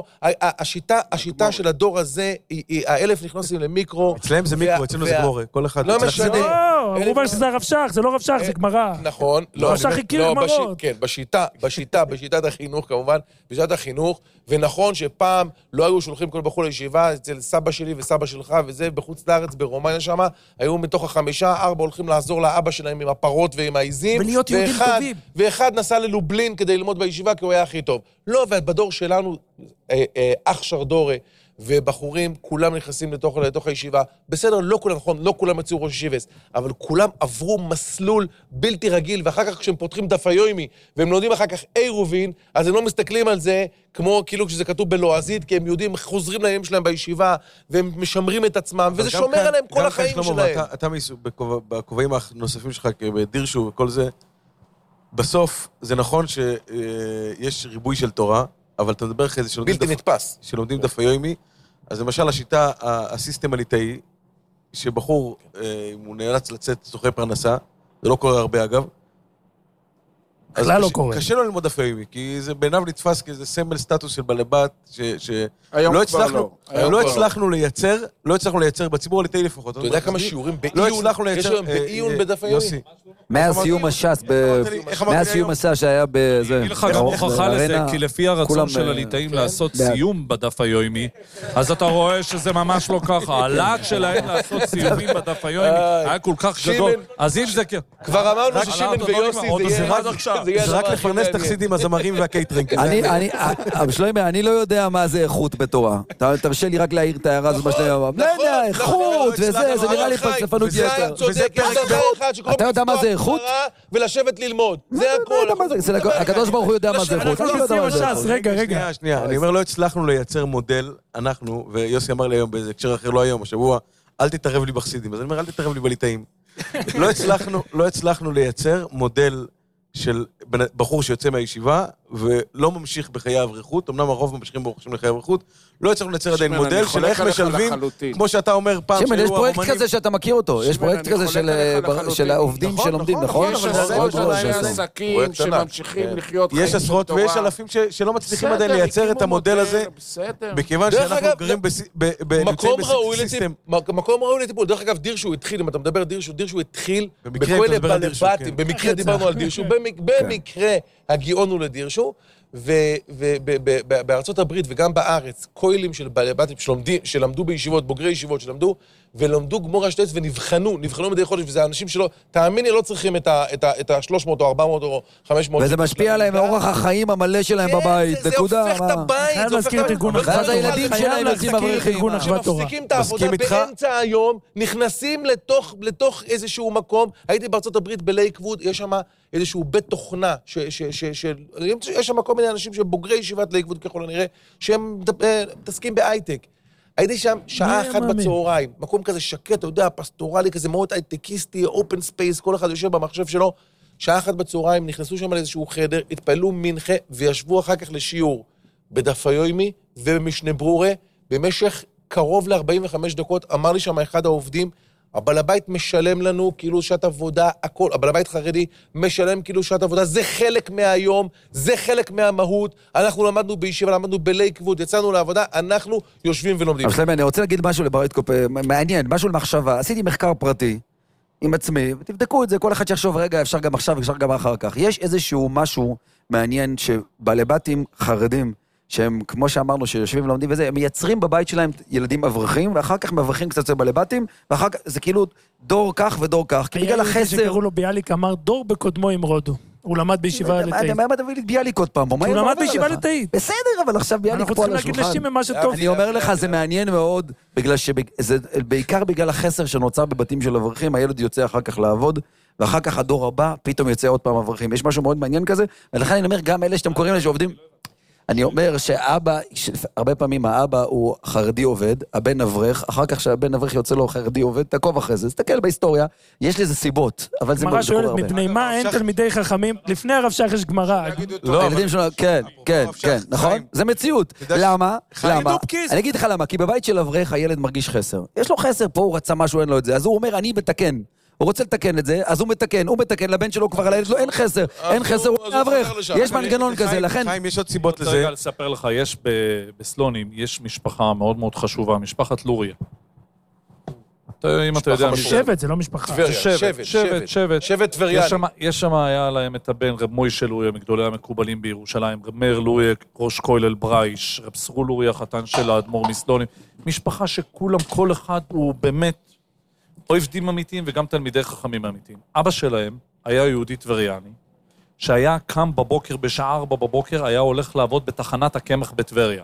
השיטה של הדור הזה, האלף נכנסים למיקרו. אצלם זה מיקרו, אצלנו זה גמורה, כל אחד. לא משנה. לא, הוא אומר שזה הרב שך, זה לא רב שך, זה גמרא. נכון. הרב שך הכיר גמרות. כן, בשיטה, בשיטה, בשיטת החינוך כמובן, בשיטת החינוך, ונכון שפעם לא היו שולחים כל בחור לישיבה, אצל סבא שלי וסבא שלך, וזה בחוץ לארץ, ברומניה שמה, היו מתוך החמישה, ארבע הולכים לעזור לאבא שלהם עם הפרות ועם העיזים, ולהיות יהודים טובים. ואחד נסע ללובלין כדי ללמוד בישיבה, כי הוא היה הכי טוב. לא, ובדור שלנו, אה, אה, אח שרדורה, ובחורים, כולם נכנסים לתוך, לתוך הישיבה. בסדר, לא כולם, נכון, לא כולם יצאו ראש ישיבס, אבל כולם עברו מסלול בלתי רגיל, ואחר כך כשהם פותחים דף היומי, והם לומדים אחר כך עירובין, אז הם לא מסתכלים על זה, כמו כאילו כשזה כתוב בלועזית, כי הם יהודים חוזרים להם שלהם בישיבה, והם משמרים את עצמם, וזה שומר כאן, עליהם כל החיים שלהם. אתה, אתה בכובעים הנוספים שלך, בדירשו וכל זה, בסוף זה נכון שיש ריבוי של תורה, אבל אתה מדבר אחרי זה שלומדים בלתי נתפס. שלומדים דף היומי, אז למשל השיטה, הסיסטם הליטאי, שבחור, אם הוא נאלץ לצאת צורכי פרנסה, זה לא קורה הרבה אגב, בכלל לא קורה. קשה לו ללמוד דף היומי, כי זה בעיניו נתפס כאיזה סמל סטטוס של בלבת, שלא הצלחנו, לא הצלחנו לייצר, לא הצלחנו לייצר בציבור הליטאי לפחות. אתה יודע כמה שיעורים בעיון, יש היום בעיון בדף היומי? מאז סיום הש"ס, מאז סיום הש"ס שהיה בזה. אני לך גם הוכחה לזה, כי לפי הרצון של הליטאים לעשות סיום בדף היומי, אז אתה רואה שזה ממש לא ככה. הלהט שלהם לעשות סיומים בדף היומי היה כל כך גדול. אז אם זה... כבר אמרנו ששימן ויוסי זה יהיה עד עכשיו. זה רק לפרנס תחסידים, הזמרים והקייטרינג. שלומי, אני לא יודע מה זה איכות בתורה. תרשה לי רק להעיר את ההערה הזאת בשלומי. לא יודע, איכות וזה, זה נראה לי פלספנות יתר. אתה יודע מה זה איכות? ולשבת ללמוד. זה הכל. הקדוש ברוך הוא יודע מה זה איכות. רגע, רגע. שנייה, אני אומר, לא הצלחנו לייצר מודל, אנחנו, ויוסי אמר לי היום באיזה הקשר אחר, לא היום, השבוע, אל תתערב לי בחסידים. אז אני אומר, אל תתערב לי בליטאים. לא הצלחנו לייצר מודל של בחור שיוצא מהישיבה, ולא ממשיך בחיי האברכות, אמנם הרוב ממשיכים ברוכשים לחיי האברכות, לא הצלחנו לייצר עדיין מודל של איך משלבים, כמו שאתה אומר פעם, שימן, יש פרויקט כזה שאתה מכיר אותו, יש פרויקט כזה של העובדים שלומדים, נכון? יש עשרות בעלי עסקים שממשיכים לחיות חיים יש עשרות ויש אלפים שלא מצליחים עדיין לייצר את המודל הזה, בכיוון שאנחנו גרים בסיסטם. מקום ראוי לטיפול. דרך אגב, דירשו התחיל, אם אתה מדבר על דירשו, דירשו התחיל בכל הבלבטים, במקרה דיברנו על דירשו, במקרה הגיעון הוא לדירשו, ובארצות הברית וגם בארץ, כוללים של בלבטים שלמדו בישיבות, בוגרי ישיבות שלמדו, ולמדו גמור השטייץ ונבחנו, נבחנו מדי חודש, וזה אנשים שלא, תאמיני, לא צריכים את ה-שלוש מאות או ארבע מאות או חמש מאות. וזה משפיע עליהם מאורח החיים המלא שלהם בבית, נקודה. זה הופך את הבית, זה הופך את ארגון הבית. ואז הילדים שלהם יוצאים אברכים. שמפסיקים את העבודה באמצע היום, נכנסים לתוך איזשהו מקום, הייתי בארצות הברית בלייקווד, יש שם איזשהו בית תוכנה, יש שם כל מיני אנשים שבוגרי ישיבת לייקווד ככל הנראה, שהם מתעסקים בהייטק. הייתי שם שעה אחת בצהריים, מקום כזה שקט, אתה יודע, פסטורלי כזה, מאוד הייטקיסטי, אופן ספייס, כל אחד יושב במחשב שלו, שעה אחת בצהריים, נכנסו שם לאיזשהו חדר, התפעלו מנחה, וישבו אחר כך לשיעור בדף היומי ובמשנה ברורה, במשך קרוב ל-ארבעים וחמש דקות, אמר לי שם אחד העובדים, הבעל הבית משלם לנו כאילו שעת עבודה, הכל, הבעל הבית חרדי משלם כאילו שעת עבודה, זה חלק מהיום, זה חלק מהמהות, אנחנו למדנו בישיבה, למדנו בלייקווד, יצאנו לעבודה, אנחנו יושבים ולומדים. אבל שלמה, אני רוצה להגיד משהו לברייטקופ, מעניין, משהו למחשבה, עשיתי מחקר פרטי עם עצמי, ותבדקו את זה, כל אחד שיחשוב, רגע, אפשר גם עכשיו, אפשר גם אחר כך. יש איזשהו משהו מעניין שבעלי בתים חרדים, שהם, כמו שאמרנו, שיושבים ולומדים וזה, הם מייצרים בבית שלהם ילדים אברכים, ואחר כך מברכים קצת לבעלי בתים, ואחר כך זה כאילו דור כך ודור כך, כי בגלל החסר... שקראו לו ביאליק, אמר דור בקודמו עם רודו. הוא למד בישיבה ליטאית. מה מביא לי ביאליק עוד פעם? הוא למד בישיבה ליטאית. בסדר, אבל עכשיו ביאליק פה על השולחן. אנחנו צריכים להגיד לשם מה שטוב. אני אומר לך, זה מעניין מאוד, בגלל שזה, בעיקר בגלל החסר שנוצר בבתים של אברכים, הילד יוצא אחר כך לעבוד, ואחר כך הדור הבא, פתאום יוצא עוד פעם אברכים. יש משהו מאוד מעניין כזה, ולכן אני אומר, גם אלה שאתם קוראים שעובדים, אני אומר שאבא, הרבה פעמים האבא הוא חרדי עובד, הבן אברך, אחר כך שהבן אברך יוצא לו חרדי עובד, תעקוב אחרי זה, תסתכל בהיסטוריה, יש לזה סיבות, אבל זה גמרא שואלת מפני מה אין תלמידי חכמים, לפני הרב שך יש גמרא. הילדים שלנו, כן, כן, כן, נכון? זה מציאות. למה? למה? אני אגיד לך למה, כי בבית של אברך הילד מרגיש חסר. יש לו חסר, פה הוא רצה משהו, אין לו את זה, אז הוא אומר, אני מתקן. הוא רוצה לתקן את זה, אז הוא מתקן, הוא מתקן, לבן שלו כבר על הילד שלו, אין חסר, אין חסר, הוא אברך. יש מנגנון כזה, לכן... חיים, יש עוד סיבות לזה. אני רוצה לספר לך, יש בסלונים, יש משפחה מאוד מאוד חשובה, משפחת לוריה. אם אתה יודע... שבט, זה לא משפחה. שבט, שבט, שבט. שבט טבריאני. יש שם, היה להם את הבן, רב מוישה לוריה, מגדולי המקובלים בירושלים, רב מאיר לוריה, ראש כולל ברייש, רב סרו לוריה, חתן של האדמו"ר מסלונים. משפחה שכולם, כל אחד הוא באמת עובדים אמיתיים וגם תלמידי חכמים אמיתיים. אבא שלהם היה יהודי טבריאני, שהיה קם בבוקר, בשעה ארבע בבוקר, היה הולך לעבוד בתחנת הקמח בטבריה.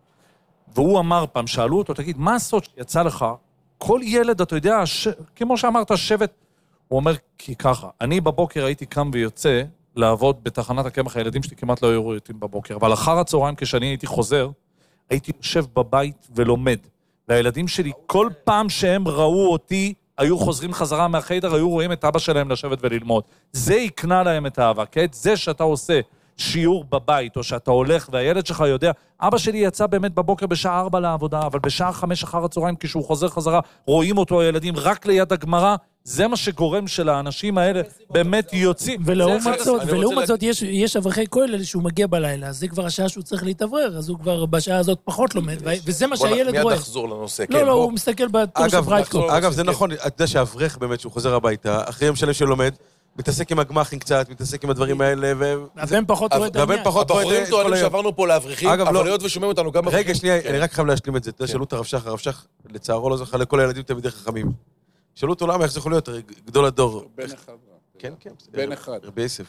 והוא אמר פעם, שאלו אותו, תגיד, מה הסוד שיצא לך? כל ילד, אתה יודע, ש... כמו שאמרת, שבט, הוא אומר, כי ככה, אני בבוקר הייתי קם ויוצא לעבוד בתחנת הקמח, הילדים שלי כמעט לא היו ראיתים בבוקר, אבל אחר הצהריים, כשאני הייתי חוזר, הייתי יושב בבית ולומד. והילדים שלי, כל פעם שהם ראו אותי, היו חוזרים חזרה מהחדר, היו רואים את אבא שלהם לשבת וללמוד. זה יקנה להם את האהבה, כי זה שאתה עושה שיעור בבית, או שאתה הולך והילד שלך יודע, אבא שלי יצא באמת בבוקר בשעה ארבע לעבודה, אבל בשעה חמש אחר הצהריים, כשהוא חוזר חזרה, רואים אותו הילדים רק ליד הגמרא, זה מה שגורם של האנשים האלה באמת יוצאים. ולעומת זאת, ולעומת זאת יש אברכי כולל שהוא מגיע בלילה, אז זה כבר השעה שהוא צריך להתאוורר, אז הוא כבר בשעה הזאת פחות לומד, וזה מה שהילד רואה. מיד נחזור לנושא. לא, לא, הוא מסתכל בטור של ברייטקופ. אגב, זה נכון, אתה יודע שהאברך באמת, שהוא חוזר הביתה, אחרי יום שלם שלומד, מתעסק עם הגמחים קצת, מתעסק עם הדברים האלה, ו... הבן פחות רואה את העניין. הבחורים טוענים שעברנו פה לאברכים, אבל היות ושומעים אותנו גם... רגע, שנייה, אני רק חייב להשלים את זה. אתה שאלו את הרב שך, הרב שך, לצערו לא זכה לכל הילדים תלמידי חכמים. שאלו אותו למה, איך זה יכול להיות, גדול הדור. בן אחד. כן, כן. בן אחד. רבי יוסף.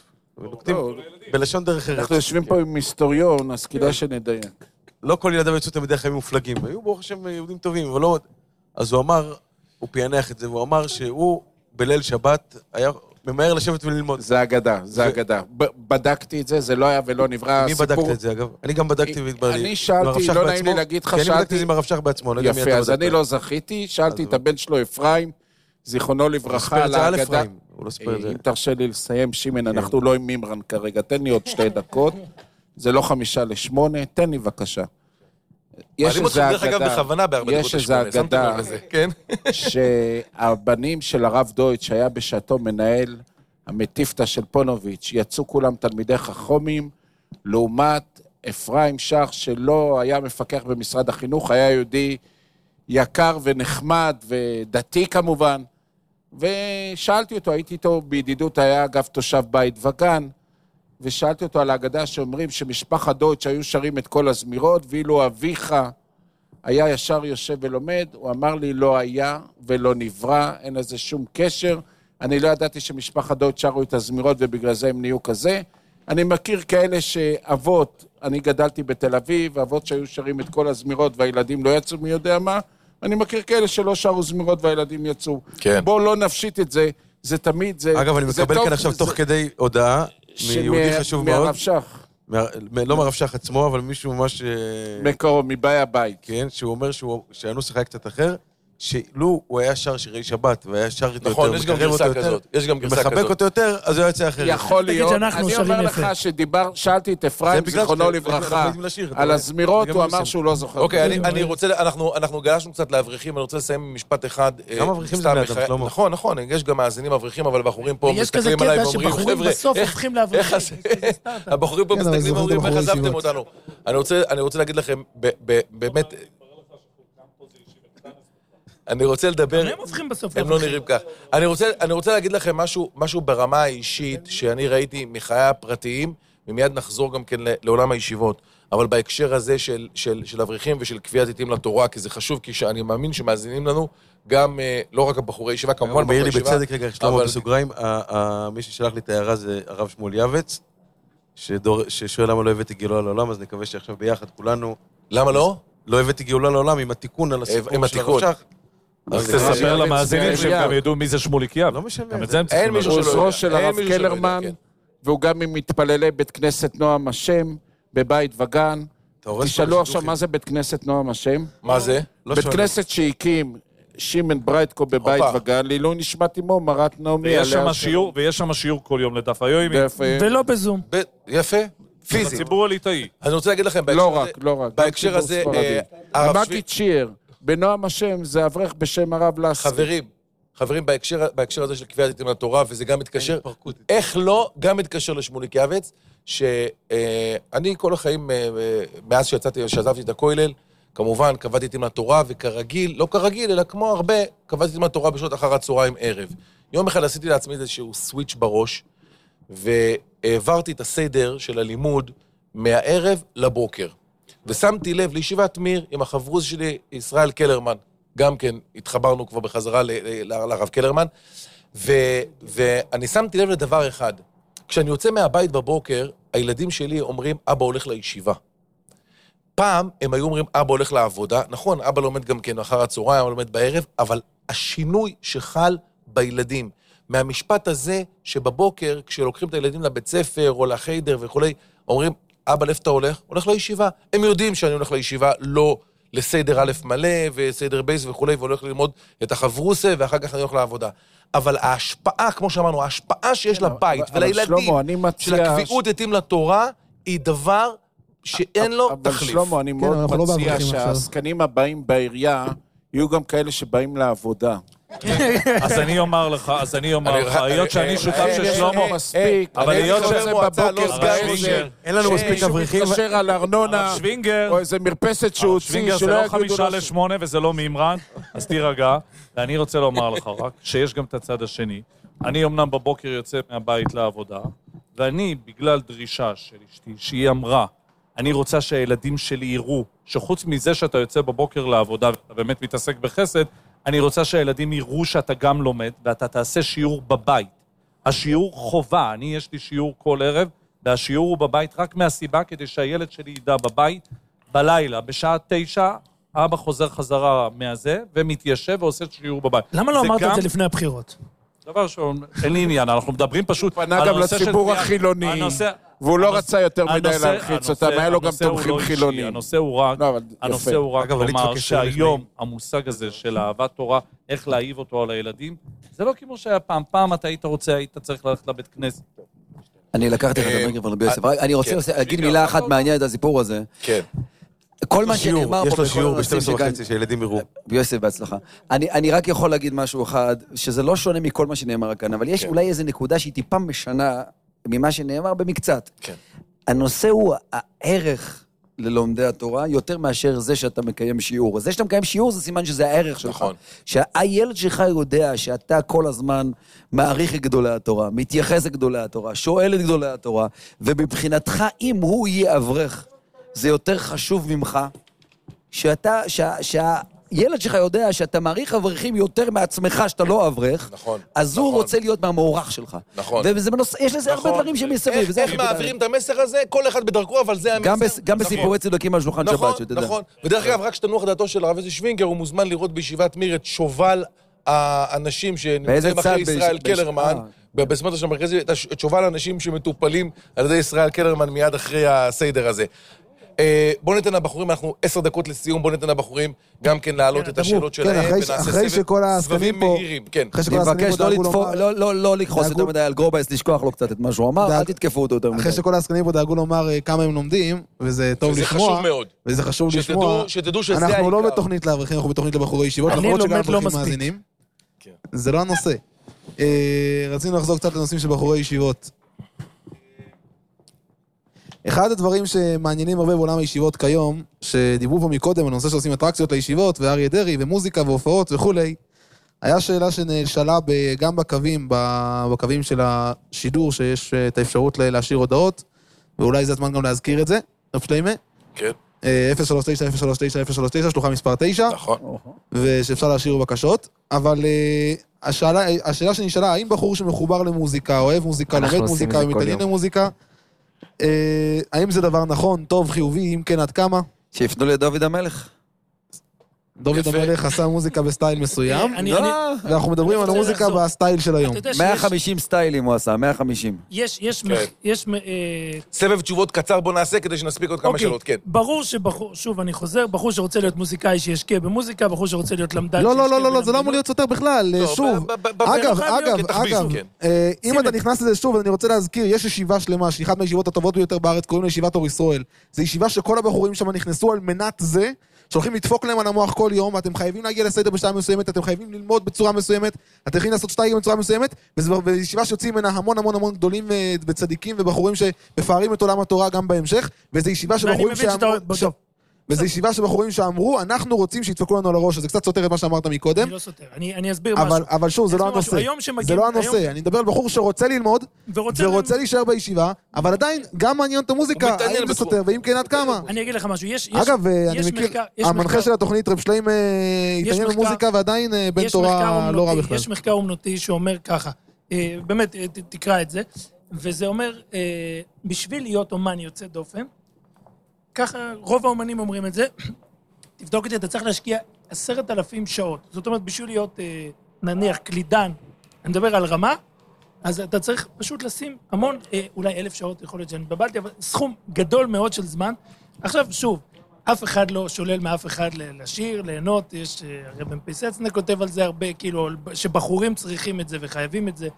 בלשון דרך ארץ. אנחנו יושבים פה עם היסטוריון, אז כדאי שנדייק. לא כל ילדיו יצאו תלמידי חכמים מופלגים. היו ברוך השם יהודים טובים, אבל לא... אז הוא אמר, הוא פיענח את זה, והוא אמר שהוא בליל שבת היה ממהר לשבת וללמוד. זה אגדה, זה אגדה. בדקתי את זה, זה לא היה ולא נברא. מי בדקת את זה, אגב? אני גם בדקתי והתברר לי. אני שאלתי, לא נעים לי להגיד לך, שאלתי... כי אני בדקתי את זה עם הרב שך בעצמו. יפה, אז אני לא זכיתי, שאלתי את הבן שלו אפרים, זיכרונו לברכה, על האגדה. אם תרשה לי לסיים, שימן, אנחנו לא עם מימרן כרגע, תן לי עוד שתי דקות. זה לא חמישה לשמונה, תן לי בבקשה. יש איזה אגדה, אגב בכוונה בארבע יש איזה אגדה, כן? שהבנים של הרב דויט, שהיה בשעתו מנהל המטיפתא של פונוביץ', יצאו כולם תלמידי חכמים, לעומת אפרים שח, שלא היה מפקח במשרד החינוך, היה יהודי יקר ונחמד ודתי כמובן, ושאלתי אותו, הייתי איתו בידידות, היה אגב תושב בית וגן, ושאלתי אותו על האגדה שאומרים שמשפחת דויט שהיו שרים את כל הזמירות, ואילו אביך היה ישר יושב ולומד, הוא אמר לי לא היה ולא נברא, אין לזה שום קשר, אני לא ידעתי שמשפחת דויט שרו את הזמירות ובגלל זה הם נהיו כזה, אני מכיר כאלה שאבות, אני גדלתי בתל אביב, אבות שהיו שרים את כל הזמירות והילדים לא יצאו מי יודע מה, אני מכיר כאלה שלא שרו זמירות והילדים יצאו. כן. בואו לא נפשיט את זה, זה תמיד, זה... אגב, אני מקבל כאן עכשיו תוך כדי הודעה, מיהודי חשוב מאוד. מהרב שח. לא מהרב שח עצמו, אבל מישהו ממש... מקרוב, מבאי הבית. כן, שהוא אומר שהנוסח היה קצת אחר, שלו הוא היה שר שירי שבת, והיה שר איתו יותר, נכון, יש גם גרסה כזאת, יש גם גרסה כזאת. מחבק אותו יותר, אז הוא יוצא אחר. יכול להיות, אני אומר לך שדיבר, שאלתי את אפרים, זיכרונו לברכה, על הזמירות, הוא אמר שהוא לא זוכר. אוקיי, אני רוצה, אנחנו גלשנו קצת לאברכים, אני רוצה לסיים עם משפט אחד. גם אברכים זה בני אדם, שלמה. נכון, נכון, יש גם מאזינים אברכים, אבל בחורים פה מסתכלים עליי ואומרים, חבר'ה, הבחורים פה מסתכלים ואומרים, איך עזבתם אותנו? אני רוצה להגיד לכם, באמת, אני רוצה לדבר... הם הופכים בסוף. הם לא נראים כך. אני רוצה, אני רוצה להגיד לכם משהו, משהו ברמה האישית שאני ראיתי מחיי הפרטיים, ומיד נחזור גם כן לעולם הישיבות. אבל בהקשר הזה של, של, של אברכים ושל קביעת עתים לתורה, כי זה חשוב, כי אני מאמין שמאזינים לנו גם לא רק הבחורי ישיבה, כמובן בחורי ישיבה. הוא מעיר לי בצדק רגע, שלמה בסוגריים, מי ששלח לי את ההערה זה הרב שמואל יבץ, ששואל למה לא הבאתי גאולה לעולם, אז נקווה שעכשיו ביחד כולנו... למה לא? לא הבאתי גאולה לעולם עם התיקון על הסיפור של הרב שח. אז תספר למאזינים שהם גם ידעו מי זה שמוליק יב. לא משנה. אין מישהו שלא יודע. עוזרו של הרב קלרמן, והוא גם ממתפללי בית כנסת נועם השם, בבית וגן. תשאלו עכשיו מה זה בית כנסת נועם השם. מה זה? בית כנסת שהקים שימן ברייטקו בבית וגן, לעילוי נשמת אמו, מרת נעמי. ויש שם שיעור כל יום לדף היומי. ולא בזום. יפה. פיזי. הציבור הליטאי. אני רוצה להגיד לכם, לא רק, לא רק. בהקשר הזה, המקית שיר, בנועם השם, זה אברך בשם הרב לסקי. חברים, חברים, בהקשר, בהקשר הזה של קביעת עתים לתורה, וזה גם מתקשר, איך לא, גם מתקשר לשמוליק יעבץ, שאני כל החיים, מאז שיצאתי, שעזבתי את הכולל, כמובן, קבעתי עתים לתורה, וכרגיל, לא כרגיל, אלא כמו הרבה, קבעתי עתים לתורה בשעות אחר הצהריים ערב. יום אחד עשיתי לעצמי איזשהו סוויץ' בראש, והעברתי את הסדר של הלימוד מהערב לבוקר. ושמתי לב לישיבת מיר עם החברוז שלי, ישראל קלרמן. גם כן התחברנו כבר בחזרה לרב קלרמן. ואני שמתי לב לדבר אחד. כשאני יוצא מהבית בבוקר, הילדים שלי אומרים, אבא הולך לישיבה. פעם הם היו אומרים, אבא הולך לעבודה. נכון, אבא לומד גם כן אחר הצהריים, אבא לומד בערב, אבל השינוי שחל בילדים, מהמשפט הזה שבבוקר, כשלוקחים את הילדים לבית ספר או לחיידר וכו', אומרים, אבא, לאיפה אתה הולך? הולך לישיבה. הם יודעים שאני הולך לישיבה, לא לסדר א' מלא וסדר בייס וכו', והולך ללמוד את החברוסה, ואחר כך אני הולך לעבודה. אבל ההשפעה, כמו שאמרנו, ההשפעה שיש לבית ולילדים, של הקביעות עתים לתורה, היא דבר שאין לו תחליף. אבל שלמה, אני מאוד מציע שהעסקנים הבאים בעירייה, יהיו גם כאלה שבאים לעבודה. אז אני אומר לך, אז אני אומר לך, היות שאני שותף של שלמה מספיק, אבל היות שזה בבוקר בעשר, אין לנו מספיק אברכים, שמישהו מתקשר על ארנונה, או איזה מרפסת שהוא הוציא, זה לא חמישה לשמונה וזה לא מימרן, אז תירגע, ואני רוצה לומר לך רק, שיש גם את הצד השני, אני אמנם בבוקר יוצא מהבית לעבודה, ואני, בגלל דרישה של אשתי, שהיא אמרה, אני רוצה שהילדים שלי יראו, שחוץ מזה שאתה יוצא בבוקר לעבודה, ואתה באמת מתעסק בחסד, אני רוצה שהילדים יראו שאתה גם לומד, ואתה תעשה שיעור בבית. השיעור חובה, אני יש לי שיעור כל ערב, והשיעור הוא בבית רק מהסיבה, כדי שהילד שלי ידע בבית, בלילה, בשעה תשע, אבא חוזר חזרה מהזה, ומתיישב ועושה שיעור בבית. למה לא אמרת את זה לפני הבחירות? דבר שאין לי עניין, אנחנו מדברים פשוט... פנה גם לציבור החילוני, והוא לא רצה יותר מדי להרחיץ אותם, היה לו גם תומכים חילוניים. הנושא הוא רק, הנושא הוא רק לומר שהיום המושג הזה של אהבת תורה, איך להאהיב אותו על הילדים, זה לא כמו שהיה פעם, פעם אתה היית רוצה, היית צריך ללכת לבית כנסת. אני לקחתי לך את המיקרופון לבי יוסף. אני רוצה להגיד מילה אחת מעניינת הסיפור הזה. כן. כל מה שנאמר פה... יש לו שיעור ב-שתים עשרה וחצי שילדים יראו. ביוסף, בהצלחה. אני רק יכול להגיד משהו אחד, שזה לא שונה מכל מה שנאמר כאן, אבל יש אולי איזו נקודה שהיא טיפה משנה ממה שנאמר במקצת. כן. הנושא הוא הערך ללומדי התורה, יותר מאשר זה שאתה מקיים שיעור. זה שאתה מקיים שיעור זה סימן שזה הערך שלך. נכון. שהילד שלך יודע שאתה כל הזמן מעריך את גדולי התורה, מתייחס את גדולי התורה, שואל את גדולי התורה, ובבחינתך, אם הוא יהיה אברך, זה יותר חשוב ממך, שאתה, שה, שהילד שלך יודע שאתה מעריך אברכים יותר מעצמך שאתה לא אברך, נכון, אז נכון. הוא רוצה להיות מהמעורך שלך. נכון. וזה בנושא, יש לזה נכון. הרבה דברים שמסביב. איך, איך מעבירים את המסר הזה? כל אחד בדרכו, אבל זה המסר. גם, בס, גם נכון. בסיפורי צדוקים על שולחן נכון, שבת, שתדע. נכון, ודרך אגב, רק שתנוח דעתו של הרב איזה שווינגר, הוא מוזמן לראות בישיבת מיר את שובל האנשים שנמצאים אחרי ישראל קלרמן, בסמטה של המרכזי, את שובל האנשים שמטופלים על ידי ישראל קלרמן מיד אחרי הסדר הזה. בואו ניתן לבחורים, אנחנו עשר דקות לסיום, בואו ניתן לבחורים גם כן להעלות את השאלות שלהם, ונעשה סבבים מהירים. אני מבקש לא לכחוס יותר מדי על גרובייס, לשכוח לו קצת את מה שהוא אמר, אל תתקפו אותו יותר מדי. אחרי שכל העסקנים פה דאגו לומר כמה הם לומדים, וזה טוב לשמוע, וזה חשוב לשמוע, אנחנו לא בתוכנית לאברכים, אנחנו בתוכנית לבחורי ישיבות, למרות שגם אברכים מאזינים. זה לא הנושא. רצינו לחזור קצת לנושאים של בחורי ישיבות. אחד הדברים שמעניינים הרבה בעולם הישיבות כיום, שדיברו פה מקודם, הנושא שעושים אטרקציות לישיבות, ואריה דרעי, ומוזיקה והופעות וכולי, היה שאלה שנשאלה גם בקווים, בקווים של השידור, שיש את האפשרות להשאיר הודעות, ואולי זה הזמן גם להזכיר את זה, רב שלמה? כן. אפס שלוש תשע אפס שלוש תשע אפס שלוש תשע, שלוחה מספר תשע. נכון. ושאפשר להשאיר בקשות, אבל השאלה, השאלה שנשאלה, האם בחור שמחובר למוזיקה, אוהב מוזיקה, לומד מוזיקה ומתעניין למוזיקה, האם זה דבר נכון, טוב, חיובי, אם כן עד כמה? שיפנו לדוד המלך. דוד המלך עשה מוזיקה בסטייל מסוים, ואנחנו מדברים על מוזיקה בסטייל של היום. מאה וחמישים סטיילים הוא עשה, מאה וחמישים. יש, יש, יש... סבב תשובות קצר בוא נעשה כדי שנספיק עוד כמה שאלות, כן. ברור שבחור, שוב אני חוזר, בחור שרוצה להיות מוזיקאי שישקיע במוזיקה, בחור שרוצה להיות למדן שישקיע במוזיקה. לא, לא, לא, זה לא אמור להיות סותר בכלל, שוב. אגב, אגב, אגב, אם אתה נכנס לזה שוב, אני רוצה להזכיר, יש ישיבה שלמה, שהיא אחת מהישיבות הטובות ביותר בארץ, קוראים לה ישיבת אור ישראל. זו ישיבה שכל הבחורים שם נכנסו על מנת זה, שהולכים לדפוק להם על המוח כל יום, אתם חייבים להגיע לסדר בשעה מסוימת, אתם חייבים ללמוד בצורה מסוימת, אתם חייבים לעשות שטייגים בצורה מסוימת, וזו ישיבה שיוצאים ממנה המון המון המון גדולים וצדיקים ובחורים שמפארים את עולם התורה גם בהמשך, וזו ישיבה שבחורים שאמרו, וזו ישיבה שבחורים שאמרו, אנחנו רוצים שידפקו לנו על הראש, זה קצת סותר את מה שאמרת מקודם. אני לא סותר, אני אסביר משהו. אבל שוב, זה לא הנושא. זה לא הנושא, אני מדבר על בחור שרוצה ללמוד, ורוצה להישאר בישיבה, אבל עדיין, גם מעניין את המוזיקה, האם זה סותר, ואם כן עד כמה. אני אגיד לך משהו, יש... אגב, אני מכיר, המנחה של התוכנית, רב שלמה, התעניין במוזיקה, ועדיין בן תורה לא רע בכלל. יש מחקר אומנותי שאומר ככה, באמת, תקרא את זה, וזה אומר, בשביל להיות אומן יוצא דופן, ככה רוב האומנים אומרים את זה, תבדוק את זה, אתה צריך להשקיע עשרת אלפים שעות. זאת אומרת, בשביל להיות, נניח, קלידן, אני מדבר על רמה, אז אתה צריך פשוט לשים המון, אולי אלף שעות, יכול להיות שאני בבלתי, אבל סכום גדול מאוד של זמן. עכשיו, שוב, אף אחד לא שולל מאף אחד לשיר, ליהנות, יש, הרב פיסצנה כותב על זה הרבה, כאילו, שבחורים צריכים את זה וחייבים את זה,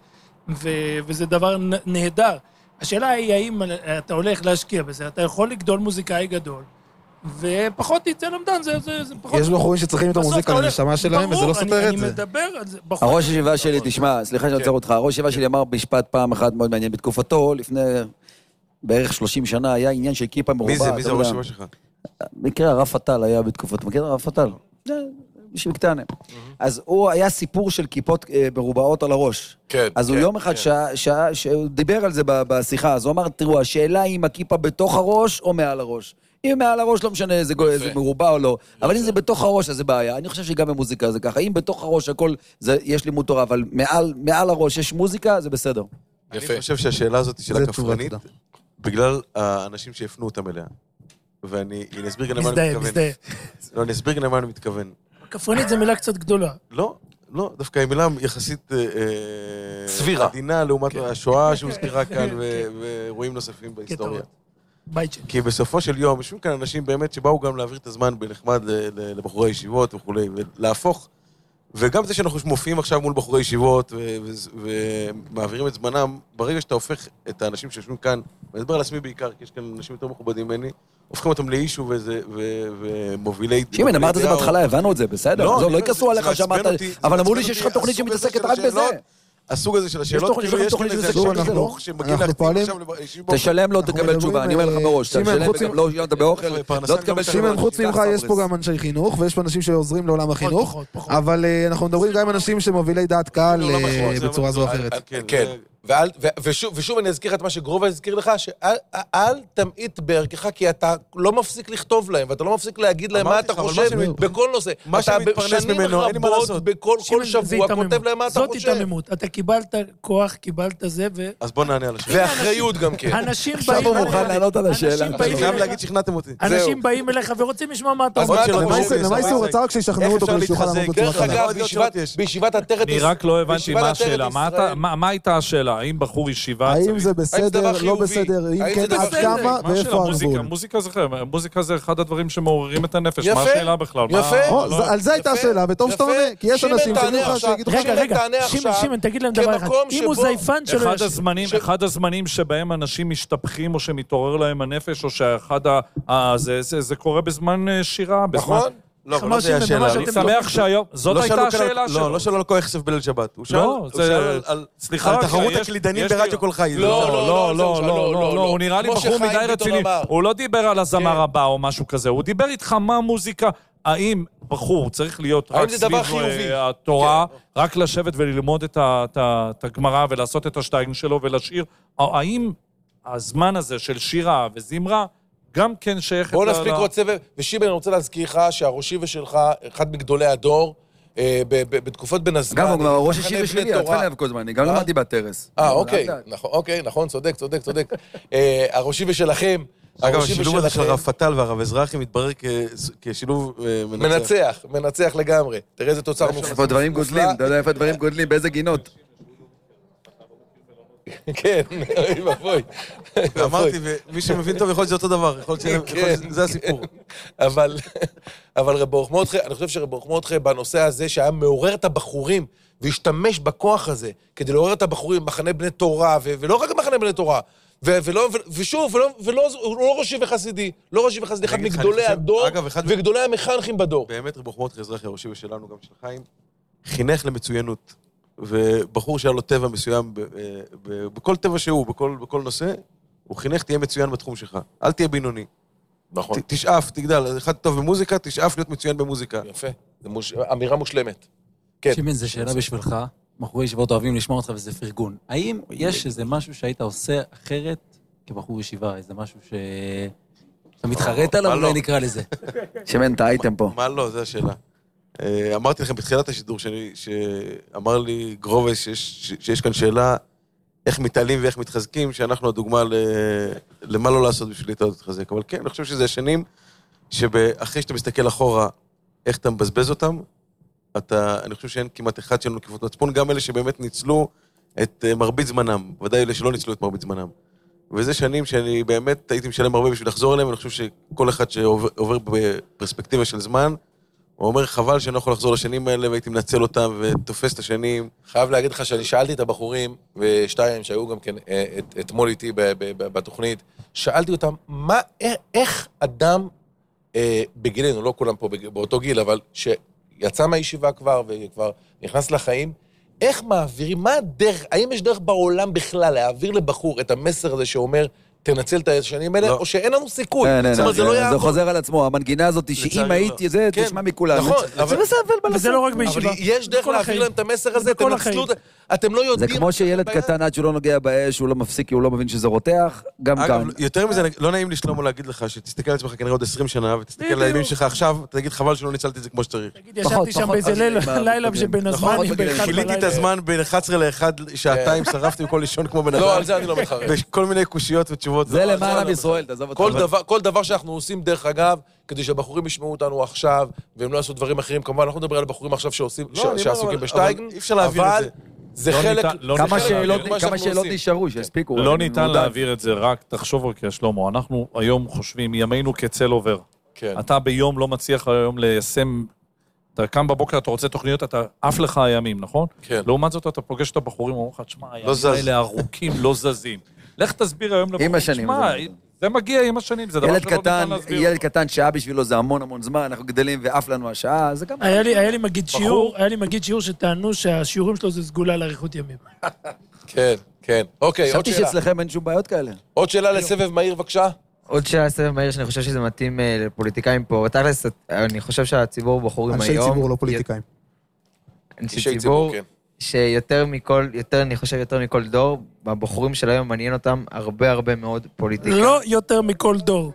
וזה דבר נהדר. השאלה היא, האם אתה הולך להשקיע בזה, אתה יכול לגדול מוזיקאי גדול, ופחות תצא למדן, זה, זה, זה פחות... יש בחורים שצריכים את המוזיקה לנשמה שלהם, וזה לא סותר את זה. אני מדבר על זה. הראש ישיבה שלי, תשמע, סליחה שאני עוצר אותך, הראש ישיבה שלי אמר משפט פעם אחת מאוד מעניין, בתקופתו, לפני בערך שלושים שנה, היה עניין של כיפה מרובה. מי זה? מי זה הראש ישיבה שלך? מקרה הרב פתל היה בתקופתו, מכיר הרב פתל? בשביל קטנה. אז הוא היה סיפור של כיפות מרובעות על הראש. כן. אז הוא יום אחד שהוא דיבר על זה בשיחה, אז הוא אמר, תראו, השאלה היא אם הכיפה בתוך הראש או מעל הראש. אם מעל הראש לא משנה איזה מרובע או לא, אבל אם זה בתוך הראש אז זה בעיה. אני חושב שגם במוזיקה זה ככה. אם בתוך הראש הכל, יש לימוד תורה, אבל מעל הראש יש מוזיקה, זה בסדר. אני חושב שהשאלה הזאת של הכפרנית, בגלל האנשים שהפנו אותם אליה, ואני אסביר גם למה אני מתכוון. לא, אני אסביר גם למה אני מתכוון. כפרנית זה מילה קצת גדולה. לא, לא, דווקא היא מילה יחסית סבירה. עדינה לעומת השואה שהוזכרה כאן ואירועים נוספים בהיסטוריה. כי בסופו של יום, יושבים כאן אנשים באמת שבאו גם להעביר את הזמן בנחמד לבחורי ישיבות וכו', ולהפוך וגם זה שאנחנו מופיעים עכשיו מול בחורי ישיבות ומעבירים את זמנם, ברגע שאתה הופך את האנשים שיושבים כאן, ואני אדבר על עצמי בעיקר, כי יש כאן אנשים יותר מכובדים ממני, הופכים אותם לאישו ומובילי... שימן, אמרת את זה בהתחלה, הבנו את זה, בסדר. לא יכעסו עליך שאמרת, אבל אמרו לי שיש לך תוכנית שמתעסקת רק בזה. הסוג הזה של השאלות, יש תוכנית שזה חינוך שמגיעים להקטיב עכשיו... תשלם לו, תקבל תשובה, אני אומר לך בראש, תשלם לא שילמת באוכל, לא תקבל שימן, חוץ ממך יש פה גם אנשי חינוך, ויש פה אנשים שעוזרים לעולם החינוך, אבל אנחנו מדברים גם עם אנשים שמובילי דעת קהל בצורה זו או אחרת. כן, ושוב אני אזכיר את מה שגרובה הזכיר לך, שאל תמעיט בערכך, כי אתה לא מפסיק לכתוב להם, ואתה לא מפסיק להגיד להם מה אתה חושב בכל נושא. אתה שנים רבות, בכל שבוע, כותב להם מה אתה חושב. זאת התעממות. אתה קיבלת כוח, קיבלת זה, ו... אז בוא נענה על השאלה. ואחריות גם כן. אנשים באים... עכשיו הוא מוכן לענות על השאלה. אני חייב להגיד שכנעתם אותי. אנשים באים אליך ורוצים לשמוע מה אתה אומר. למעשה הוא רצה רק שישכנעו אותו כדי שיוכל לענות בצורה דרך אגב, בישיבת עטרת... אני רק לא הבנתי מה השאלה. מה הייתה השאלה? האם בחור ישיבה צריך... האם זה בסדר, לא בסדר, אם כן עד כמה ואיפה הגבול. מוזיקה זה אחד הדברים שמעוררים את הנפש. מה השאלה בכלל? יפה. על זה הייתה השאלה, וטוב שאתה עונה, כי יש אנשים שיגידו לך... רגע, רגע, שימן, תגיד להם דבר אחד. אם הוא זייפן שלו יש... אחד הזמנים שבהם אנשים משתפכים או שמתעורר להם הנפש, או שאחד ה... זה קורה בזמן שירה, בזמן... לא, אבל לא זה השאלה. אני שמח שהיום... זאת הייתה השאלה שלו. לא, לא שלא לקוח חסף בליל שבת. הוא שאל על תחרות הקלידנים ברדיו כל חי. לא, לא, לא, לא, לא, הוא נראה לי בחור מדי רציני. הוא לא דיבר על הזמר הבא או משהו כזה, הוא דיבר איתך מה מוזיקה, האם בחור צריך להיות רק סביב התורה, רק לשבת וללמוד את הגמרא ולעשות את השטייגן שלו ולשיר, האם הזמן הזה של שירה וזמרה, גם כן שייכת... בוא נספיק עוד סבב, ושיבן, אני רוצה להזכיר לך שהראשי ושלך, אחד מגדולי הדור, בתקופות בין הזמן... גם, הראש השיבה שלי, את פלאב כל זמן, אני גם למדתי בטרס. אה, אוקיי, אוקיי, נכון, צודק, צודק, צודק. הראשי ושלכם... אגב, השילוב הזה של הרב פתל והרב אזרחי מתברר כשילוב מנצח. מנצח, מנצח לגמרי. תראה איזה תוצר מופלא. איפה הדברים גודלים, אתה יודע איפה הדברים גודלים, באיזה גינות. כן, אוי ואבוי. אמרתי, ומי שמבין טוב יכול להיות זה אותו דבר, יכול להיות שזה הסיפור. אבל רב ברוך מרדכי, אני חושב שרב ברוך מרדכי בנושא הזה שהיה מעורר את הבחורים, והשתמש בכוח הזה, כדי לעורר את הבחורים במחנה בני תורה, ולא רק במחנה בני תורה, ושוב, הוא לא ראשי וחסידי, לא ראשי וחסידי, אחד מגדולי הדור, וגדולי המחנכים בדור. באמת רב ברוך מרדכי אזרחי, הראשי ושלנו, גם של חיים, חינך למצוינות. ובחור שהיה לו טבע מסוים, בכל טבע שהוא, בכל נושא, הוא חינך, תהיה מצוין בתחום שלך. אל תהיה בינוני. נכון. תשאף, תגדל. אחד טוב במוזיקה, תשאף להיות מצוין במוזיקה. יפה. זו אמירה מושלמת. כן. שימן, זו שאלה בשבילך. בחורי ישיבות אוהבים לשמוע אותך וזה פרגון. האם יש איזה משהו שהיית עושה אחרת כבחור ישיבה? איזה משהו ש... אתה מתחרט עליו, אולי נקרא לזה. שימן, את האייטם פה. מה לא? זו השאלה. אמרתי לכם בתחילת השידור שאמר לי גרובה שיש כאן שאלה איך מתעלים ואיך מתחזקים, שאנחנו הדוגמה למה לא לעשות בשביל להתחזק. אבל כן, אני חושב שזה השנים שאחרי שאתה מסתכל אחורה איך אתה מבזבז אותם, אני חושב שאין כמעט אחד שלנו כיפות מצפון, גם אלה שבאמת ניצלו את מרבית זמנם, ודאי אלה שלא ניצלו את מרבית זמנם. וזה שנים שאני באמת הייתי משלם הרבה בשביל לחזור אליהם, ואני חושב שכל אחד שעובר בפרספקטיבה של זמן, הוא אומר, חבל שאני לא יכול לחזור לשנים האלה, והייתי מנצל אותם ותופס את השנים. חייב להגיד לך שאני שאלתי את הבחורים, ושתיים שהיו גם כן אתמול איתי בתוכנית, שאלתי אותם, מה, איך אדם בגילנו, לא כולם פה באותו גיל, אבל שיצא מהישיבה כבר, וכבר נכנס לחיים, איך מעבירים, מה הדרך, האם יש דרך בעולם בכלל להעביר לבחור את המסר הזה שאומר, תנצל את השנים האלה, או שאין לנו סיכוי. זה חוזר על עצמו, המנגינה הזאת, שאם הייתי זה, תשמע מכולם. נכון, זה מסבל בלסל. וזה לא רק בישיבה. אבל יש דרך להעביר להם את המסר הזה, תנצלו, אתם לא יודעים... זה כמו שילד קטן עד שהוא לא נוגע באש, הוא לא מפסיק, כי הוא לא מבין שזה רותח, גם כאן. אגב, יותר מזה, לא נעים לי שלמה להגיד לך, שתסתכל על עצמך כנראה עוד עשרים שנה, ותסתכל על הימים שלך עכשיו, תגיד חבל שלא ניצלתי את זה כמו שצריך. תגיד, ישבתי שם באיזה לילה שבין הזמן, חיליתי את הזמן בין אחת עשרה לאחת שעתיים, שרפתי בכל לישון כמו בן אדם. לא, על זה אני לא מתחרט. וכל מיני קושיות ותשובות. זה למען עם ישראל, תעזוב אותך. כל דבר שאנחנו עושים דרך אגב, כדי שהבחורים ישמעו אותנו עכשיו, והם לא יעשו דברים אחרים, כמובן אנחנו נדבר על הבחורים עכשיו שעסוקים בשטייגן, אבל זה חלק... כמה שאלות נשארו, שיספיקו. לא ניתן להעביר את זה, רק תחשוב רק שלמה, אנחנו היום חושבים, ימינו כצל עובר. אתה ביום לא מצליח היום ליישם אתה קם בבוקר, אתה רוצה תוכניות, אתה עף לך הימים, נכון? כן. לעומת זאת, אתה פוגש את הבחורים, אומרים לך, תשמע, הימים זז. האלה ארוכים, לא זזים. לך תסביר היום לבחורים, עם השנים, תשמע, זה- זה מגיע עם השנים, זה דבר ילד שלא ניתן קטן, להסביר. ילד קטן, שעה בשבילו זה המון המון זמן, אנחנו גדלים ואף לנו השעה, זה גם... היה לי, היה לי מגיד שיעור, היה לי מגיד שיעור שטענו שהשיעורים שלו זה סגולה לאריכות ימים. כן, כן. אוקיי, עוד חשבתי שאלה. שאצלכם אין שום בעיות כאלה. עוד שאלה לסבב מהיר, בבקשה. עוד שאלה לסבב מהיר שאני חושב שזה מתאים אה, לפוליטיקאים פה. תכלס, אני חושב שהציבור בחורים היום... אנשי ציבור, לא פוליטיקאים. אנשי ציבור, שיותר מכל, יותר, אני חושב יותר מכל דור, הבחורים של היום מעניין אותם הרבה הרבה מאוד פוליטיקה. לא יותר מכל דור.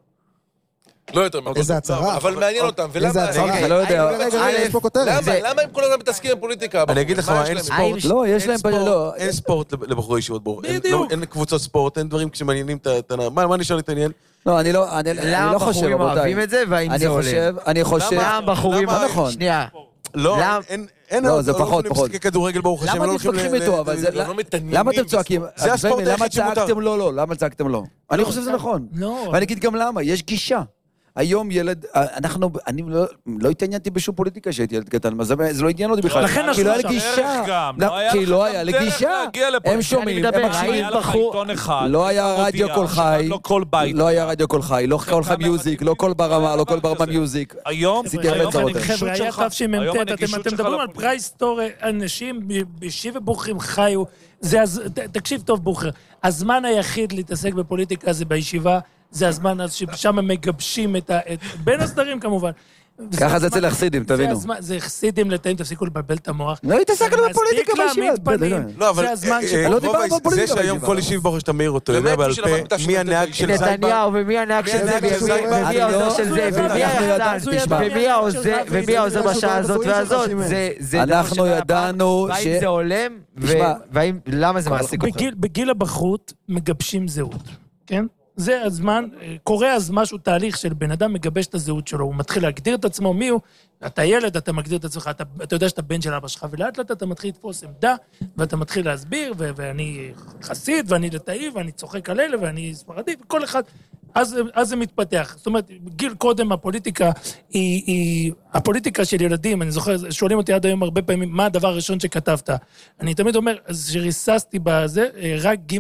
לא יותר מכל. איזה הצהרה. אבל מעניין אותם, ולמה... איזה הצהרה. אתה לא יודע. רגע, רגע, יש פה כותרת. למה? למה הם כל הזמן מתעסקים בפוליטיקה? אני אגיד לך מה, אין ספורט. לא, יש להם... אין לא, ספורט, אין ספורט לבחורי ישיבות בור. אין- בדיוק. לא- אין קבוצות ספורט, אין דברים שמעניינים את ה... את ה- מה מה נשאר להתעניין? לא, אני לא, אני, אני למה לא חושב, בחורים רבותיי. אוהבים את זה, והאם אני זה עולה? חושב, אני חושב... למה בחורים... מה נכון? שנייה. לא, למה- אין... אין... לא, זה לא פחות, הולכים פחות. למשחקי כדורגל, ברוך השם, למה לא אתם הולכים מתווכחים ל- איתו? ל- אבל זה... לא- לא מתעניינים למה אתם צועקים? זה הספורט בני, למה היחיד שמותר. צעקתם לא, לא? למה צעקתם לא? אני חושב שזה נכון. לא. ואני אגיד גם למה, יש גישה. היום ילד, אנחנו, אני לא, לא התעניינתי בשום פוליטיקה שהייתי ילד קטן, מה זה, זה לא עניין אותי בכלל. לכן כי לא היה לי אנחנו גישה. דרך גם, לא, לא היה כי לך לא גם היה לי דרך גישה. להגיע לפוליטיקה. הם שומעים, אני מדבר, הם מקשיבים. היה לך בחור- עיתון אחד, לא היה מודיע, רדיו קול חי, לא כל בית. לא היה רדיו קול חי, לא קול חי כמה מיוזיק, לא קול ברמה, לא קול ברמה מיוזיק. היום, עשיתי הרבה היום צרות. הנגישות חבר'ה, היה שלך- תשמ"ט, היום אתם הנגישות אתם שלך מדברים על לפוליטיקה. פרייסטור, אנשים בשיבה בוכרים חיו, זה הז- ת- תקשיב טוב בוכר, הזמן היחיד להתעסק בפוליטיקה זה בישיבה, זה הזמן אז ששם הם מגבשים את ה... את- בין הסדרים כמובן. ככה זה אצל החסידים, זה תבינו. הזמן- זה חסידים לתאים, תפסיקו לבלבל את המוח. לא התעסקנו בפוליטיקה בישיבה. מספיק להעמיד פנים, לא, אבל זה הזמן אה, שבו... אה, לא רוב דיברנו היש- על פוליטיקה זה שהיום בישיבה. כל אישים בחור שאתה מעיר אותו, יודע באמת, בעל מי שלמד פה, בכיתה מי של הנהג של זייבר? נתניהו, ומי הנהג של זה, הנהג של ומי זייבר? ומי העוזר של זה, ומי אנחנו היחצן, ידענו, תשמע. ומי העוזר, ומי העוזר בשעה הזאת והזאת. שימש. זה- זה דבר אנחנו שקרה ידענו פעם, ש- והאם זה הולם, ו- תשמע, והאם, למה זה מעסיק אותך? בגיל, בגיל הבחרות מגבשים זהות, כן? זה הזמן, קורה אז משהו, תהליך של בן אדם מגבש את הזהות שלו, הוא מתחיל להגדיר את עצמו, מי הוא? אתה ילד, אתה מגדיר את עצמך, אתה, אתה יודע שאתה בן של אבא שלך, ולאט לאט אתה מתחיל לתפוס עמדה, ואתה מתחיל להסביר, ו- ואני חסיד, ואני דתאי, ואני צוחק על אלה, ואני ספרדי, וכל אחד, אז, אז זה מתפתח. זאת אומרת, גיל קודם הפוליטיקה היא, היא, הפוליטיקה של ילדים, אני זוכר, שואלים אותי עד היום הרבה פעמים, מה הדבר הראשון שכתבת? אני תמיד אומר, אז שריססתי בזה, רק ג'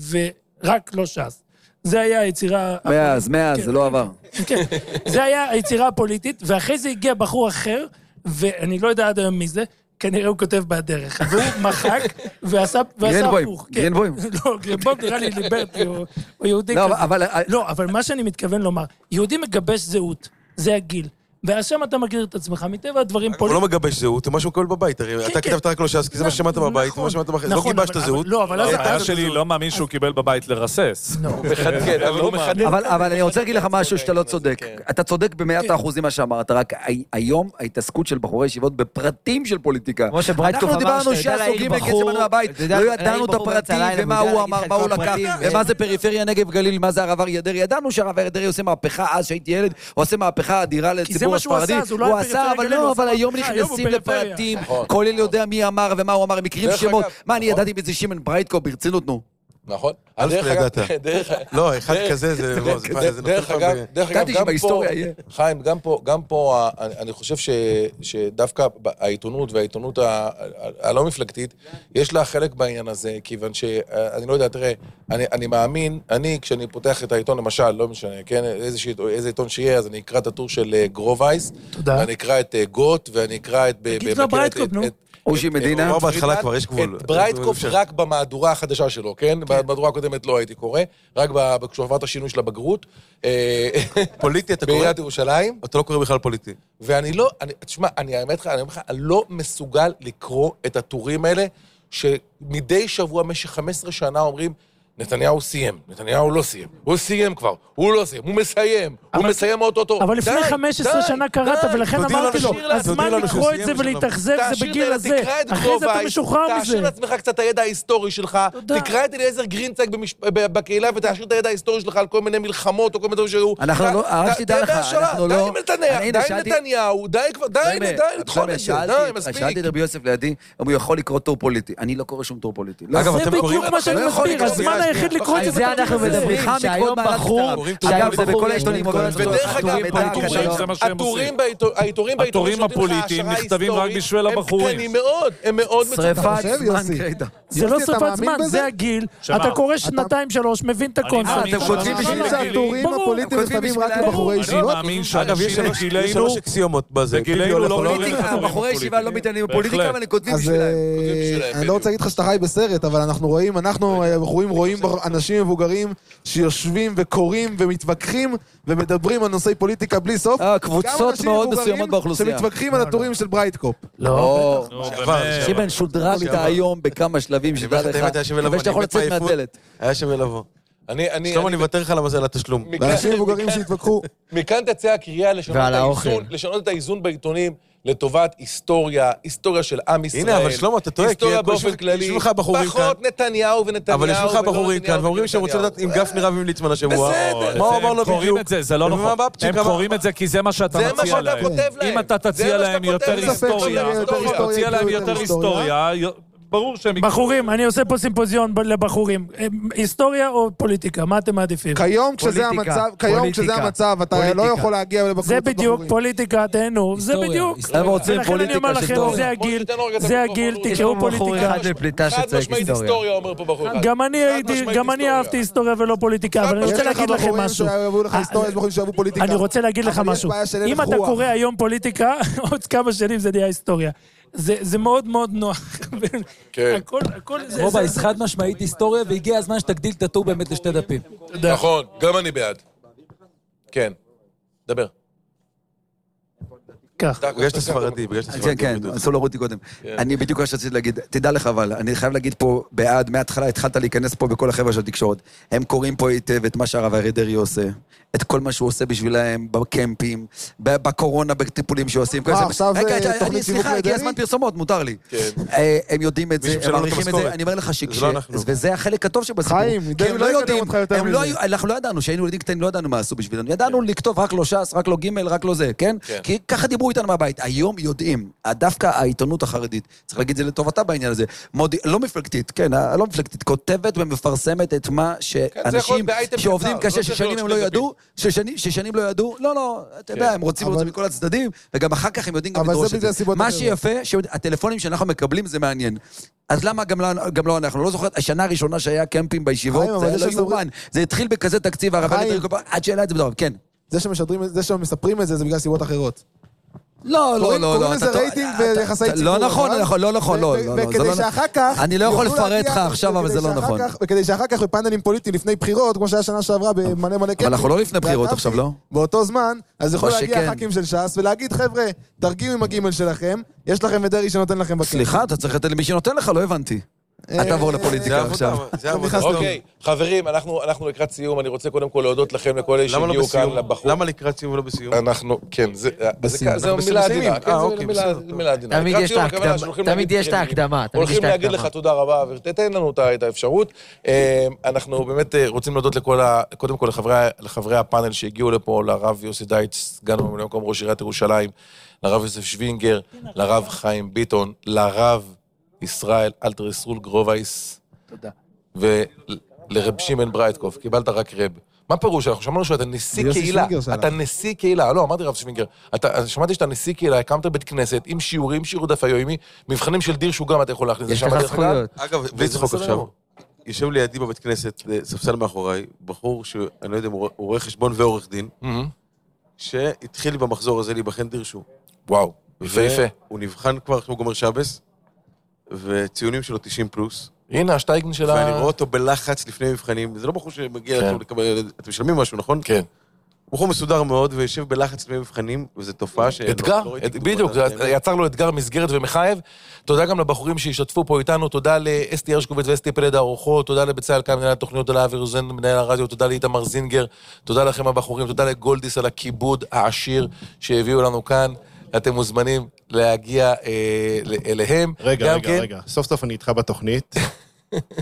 ורק לא ש"ס. זה היה היצירה... מאז, מאז, כן. זה לא עבר. כן, זה היה היצירה הפוליטית, ואחרי זה הגיע בחור אחר, ואני לא יודע עד היום מי זה, כנראה הוא כותב בדרך, והוא מחק, ועשה ועשה גרינבוים, הפוך. כן. גרינבוים. לא, גרינבוים נראה לי ליברטי, הוא הוא יהודי לא, כזה. אבל- לא, אבל מה שאני מתכוון לומר, יהודי מגבש זהות, זה הגיל. ואז שם אתה מגדיר את עצמך, מטבע הדברים הוא פוליטיים. לא מגבש זהות, זה מה שהוא מקבל בבית, הרי אתה כתבת רק לו ש"ס, כי זה מה ששמעת בבית, ומה ששמעת בבית, לא גיבשת זהות. לא, אבל אז הבעיה אתה... שלי לא מאמין שהוא קיבל בבית לרסס. מחדד, אבל הוא מחדד. אבל, אבל אני רוצה להגיד לך משהו שאתה לא צודק. כן. אתה צודק במאת האחוזים מה שאמרת, רק ה- היום ההתעסקות של בחורי ישיבות בפרטים של פוליטיקה. כמו שברייטקוף אמר, אנחנו דיברנו שאתה יודע להעיר שהסוגים בחור, לכסף מהבית, אתה יודע לא להעיר ידענו את בחור באמצע הפרטים, הלילה, ומה הוא יודע הוא אמר, להגיד מה לך הוא את כל לקח, הפרטים, ומה זה פריפריה נגב גליל, מה זה הרב אריה דרעי. ידענו שהרב אריה דרעי עושה מהפכה אז שהייתי ילד, הוא עושה מהפכה אדירה זה לציבור מה שהוא הספרדי. עשה, אז הוא לא הוא היה עשה, פריפריה אבל גליל, הוא לא, עשה אבל היום מהפכה, היום הוא נכנסים פריפריה. לפרטים, נכון. כל אלה יודע מי אמר ומה הוא אמר, הם מכירים דרך שמות. אגב, מה, אני נכון. ידעתי מזה שמעון ברייטקופ, ברצינות, נו. נכון. א' דרך אגב, ידעת. דרך- לא, אחד דרך- כזה זה... דרך- זה- זה- זה דרך נותן לך אגב, ב- דרך אגב, ידעתי גם פה, שבהיסטוריה יהיה. חיים, גם פה, גם פה, ה- אני אני חושב ש- שדווקא ב- העיתונות והעיתונות ה- ה- הלא מפלגתית, יש לה חלק בעניין הזה, כיוון שאני לא יודע, תראה, אני אני מאמין, אני, כשאני פותח את העיתון, למשל, לא משנה, כן, איזה שי- איזה עיתון שיהיה, אז אני אקרא את הטור של אה, גרובייס, תודה. ואני אקרא את אה, גוט, ואני אקרא את... ב- תגיד ב- לו ב- ברייטקופ, את- נו. את- אושי מדינה. כבר בהתחלה פרידמן, כבר יש גבול. את ברייטקופ אפשר. רק במהדורה החדשה שלו, כן? במהדורה הקודמת לא הייתי קורא, רק ב- כשהוא עבר את השינוי של הבגרות. אה, פוליטי אתה קורא? בעיריית ירושלים. אתה לא קורא בכלל פוליטי. ואני לא, אני, תשמע, אני האמת לך, אני אומר לך, אני לא מסוגל לקרוא את הטורים האלה, שמדי שבוע במשך חמש עשרה שנה אומרים, נתניהו סיים, נתניהו לא סיים, הוא סיים כבר, הוא לא סיים, הוא מסיים, הוא מסיים אוטוטו. אבל לפני די, חמש עשרה די, שנה קראת, די, ולכן תודיע אמרתי לנו לו, שיר לעצמך, הזמן תודיע לנו לקרוא שהוא את זה סיים ולהתאכזב זה תשאיר בגיל את- הזה. תקרא את אחרי זה אתה גרובייס, משוחרר מזה. תשאיר לעצמך קצת את הידע ההיסטורי שלך, תקרא את אליעזר גרינצייג במש- ב- בקהילה, ותשאיר את הידע ההיסטורי שלך על כל מיני מלחמות, או כל מיני דברים שהיו. אנחנו די, לא, רק די, שתדע לך, די מהשאלה, אנחנו די לא... עם נתניהו, אני, די הנה, עם שאלתי- נתניהו, די כבר, די, באמת, די, לדחות באמת, את זה, שאלתי- די, מספיק. שאלתי את רבי יוסף לידי, אם הוא יכול לקרוא טור פוליטי. אני לא קורא שום טור פוליטי. לא, אגב, זה אתם קוראים... בדיוק מה שאני לא יכול מסביר, לקרוא הזמן היחיד לקרוא את זה. זה אנחנו מדברים, שהיום בחור, אגב, זה בכל העיתונים. ודרך אגב, התורים הפוליטיים נכתבים רק בשביל הבחורים. הם קטנים מאוד, הם מאוד שריפת זמן גרידה. זה לא שריפת זמן, זה הגיל. אתה קורא שנתיים שלוש, מבין את הקונספט. אתם כותבים בשביל שהתורים הפוליטיים נכתבים רק לבחורי ישיבות? אני מאמין שאנשים בגילנו, שלוש אקסיומות בזה. בגילנו לא פוליטיקה, בחורי ישיבה לא מתעניינים בפוליטיקה, אבל אני כותבים בשבילהם. אני לא רוצה להגיד לך שאתה חי בסרט, אבל אנחנו רואים, אנחנו בחורים רואים אנשים מבוגרים שיושבים וקוראים ומתווכחים ומדברים על נושאי פוליטיקה בלי סוף. קבוצות מאוד מסוימות באוכלוסייה. שמתווכחים על הטורים של ברייטקופ. לא. שיבן, שודרגת היום בכמה שלבים שדע לך. מקווה שאתה יכול לצאת מהדלת. היה שווה לבוא. שלום, אני מוותר לך למזל התשלום. ואנשים מבוגרים שהתווכחו. מכאן תצא הקריאה לשנות את האיזון בעיתונים לטובת היסטוריה, היסטוריה של עם ישראל. הנה, אבל שלמה, אתה טועה, היסטוריה באופן כללי. פחות נתניהו ונתניהו. אבל יש לך בחורים כאן, ואומרים שהם רוצים לדעת אם גפני רב עם ליצמן השבוע. בסדר. מה הוא אמר לו בדיוק? זה לא נכון. הם קוראים את זה כי זה מה שאתה מציע להם. אם אתה תציע להם יותר היסטוריה, תציע להם יותר היסטוריה, ברור שהם... בחורים, אני עושה פה סימפוזיון לבחורים. היסטוריה או פוליטיקה? מה אתם מעדיפים? כיום כשזה המצב, כיום כשזה המצב, אתה לא יכול להגיע לבחורים. זה בדיוק, פוליטיקה, תהנו, זה בדיוק. הם רוצים פוליטיקה של טוב. זה הגיל, זה הגיל, תקראו פוליטיקה. חד משמעית היסטוריה, אומר פה בחור אחד. גם אני אהבתי היסטוריה ולא פוליטיקה, אבל אני רוצה להגיד לכם משהו. אני רוצה להגיד לך משהו. אם אתה קורא היום פוליטיקה, עוד כמה שנים זה נהיה היסטוריה. זה, זה מאוד מאוד נוח. כן. הכל, הכל זה... רובה, זה חד משמעית היסטוריה, והגיע הזמן שתגדיל את הטור באמת לשתי דפים. נכון, גם אני בעד. כן, דבר. כך. בגלל שאתה ספרדי, בגלל שאתה ספרדי. כן, כן, אסור להוריד אותי קודם. אני בדיוק מה שרציתי להגיד, תדע לך אבל, אני חייב להגיד פה בעד, מההתחלה התחלת להיכנס פה בכל החבר'ה של התקשורת. הם קוראים פה היטב את מה שהרב אריה דרעי עושה, את כל מה שהוא עושה בשבילהם, בקמפים, בקורונה, בטיפולים שעושים. מה, עכשיו זה תוכנית שיווק לדרעי? הגיע הזמן פרסומות, מותר לי. הם יודעים את זה, הם מעריכים את זה, אני אומר לך שכש... וזה החלק הטוב שבסיפור. חיים, דרעי לא יקדם אותך יותר מזה. אנחנו לא ידענו, שהיינו ילדים קטנים, לא ידענו מה עשו בשבילנו. ידענו לכתוב רק לו ש"ס, רק לו ג', רק לו זה, כן? כי ככה דיברו איתנו מהבית. היום יודעים, דווקא העיתונות החרדית, צריך להגיד זה לטובתה בעניין הזה, לא מפלגתית, כן, לא מפלגתית, כותבת ומפרסמת את מה שאנשים שעובדים קשה, ששנים הם לא ידעו, ששנים לא ידעו, לא, לא, אתה יודע, הם רוצים את זה מכל הצדדים, וגם אחר כך הם יודעים גם לדרוש את זה. מה שיפה, שהטלפונים שאנחנו מקבלים זה מעניין. אז למה גם לא אנחנו? לא זוכר, השנה הראשונה שהיה קמפים בישיבות, זה לא יומן. זה התחיל בכזה תקציב, עד שאלה את זה בדבר, כן. זה שמספרים את זה, זה בגלל סיבות אחרות. לא, לא, לא. קוראים לזה רייטינג ויחסי ציבור. לא נכון, לא נכון, לא. וכדי שאחר כך... אני לא יכול לפרט לך עכשיו, אבל זה לא נכון. וכדי שאחר כך בפאנלים פוליטיים לפני בחירות, כמו שהיה שנה שעברה במלא מלא קטעים. אבל אנחנו לא לפני בחירות עכשיו, לא? באותו זמן, אז יכול להגיע הח"כים של ש"ס ולהגיד, חבר'ה, תרגיעו עם הגימל שלכם, יש לכם ודרעי שנותן לכם בכם. סליחה, אתה צריך לתת למי שנותן לך, לא הבנתי. אתה תעבור לפוליטיקה עכשיו. אוקיי, חברים, אנחנו לקראת סיום, אני רוצה קודם כל להודות לכם לכל אלה שהגיעו כאן לבחור. למה לקראת סיום ולא בסיום? אנחנו, כן, זה מילה עדינה. מילה עדינה. תמיד יש את ההקדמה. הולכים להגיד לך תודה רבה, ותתן לנו את האפשרות. אנחנו באמת רוצים להודות קודם כל לחברי הפאנל שהגיעו לפה, לרב יוסי דייטש, סגן ממלא מקום ראש עיריית ירושלים, לרב יוסף שווינגר, לרב חיים ביטון, לרב ישראל אלתר ישרול גרובייס. תודה. ולרב שמעון ברייטקוף, קיבלת רק רב. מה פירוש? אנחנו שמענו שאתה נשיא קהילה. אתה נשיא קהילה. לא, אמרתי רב שווינגר. שמעתי שאתה נשיא קהילה, הקמת בית כנסת עם שיעורים, שיעור דף היומי, מבחנים של דיר שהוא גם אתה יכול להכניס. יש לך זכויות. אגב, בלי צחוק עכשיו. יושב לידי בבית כנסת, ספסל מאחוריי, בחור שאני לא יודע אם הוא רואה חשבון ועורך דין, שהתחיל במחזור הזה להיבחן דיר שהוא. וואו, יפה יפה. הוא נבחן כבר, כמו גומר שבס, וציונים שלו תשעים פלוס. הנה, השטייגן של ה... ואני רואה אותו בלחץ לפני מבחנים, זה לא בחור שמגיע לכם לקבל, אתם משלמים משהו, נכון? כן. בחור מסודר מאוד, ויושב בלחץ לפני מבחנים, וזו תופעה ש... אתגר, בדיוק, יצר לו אתגר מסגרת ומחייב. תודה גם לבחורים שהשתתפו פה איתנו, תודה לאסתי הרשקוביץ ואסתי פלד האורחות, תודה לבצלאל קיים, מנהל התוכניות, תודה לאבי רוזן, מנהל הרדיו, תודה לאיתמר זינגר, תודה לכם הבחורים, תודה לגולדיס על הכיבוד העשיר שהביאו לנו כאן. אתם מוזמנים להגיע אליהם. רגע, רגע, רגע. סוף סוף אני איתך בתוכנית,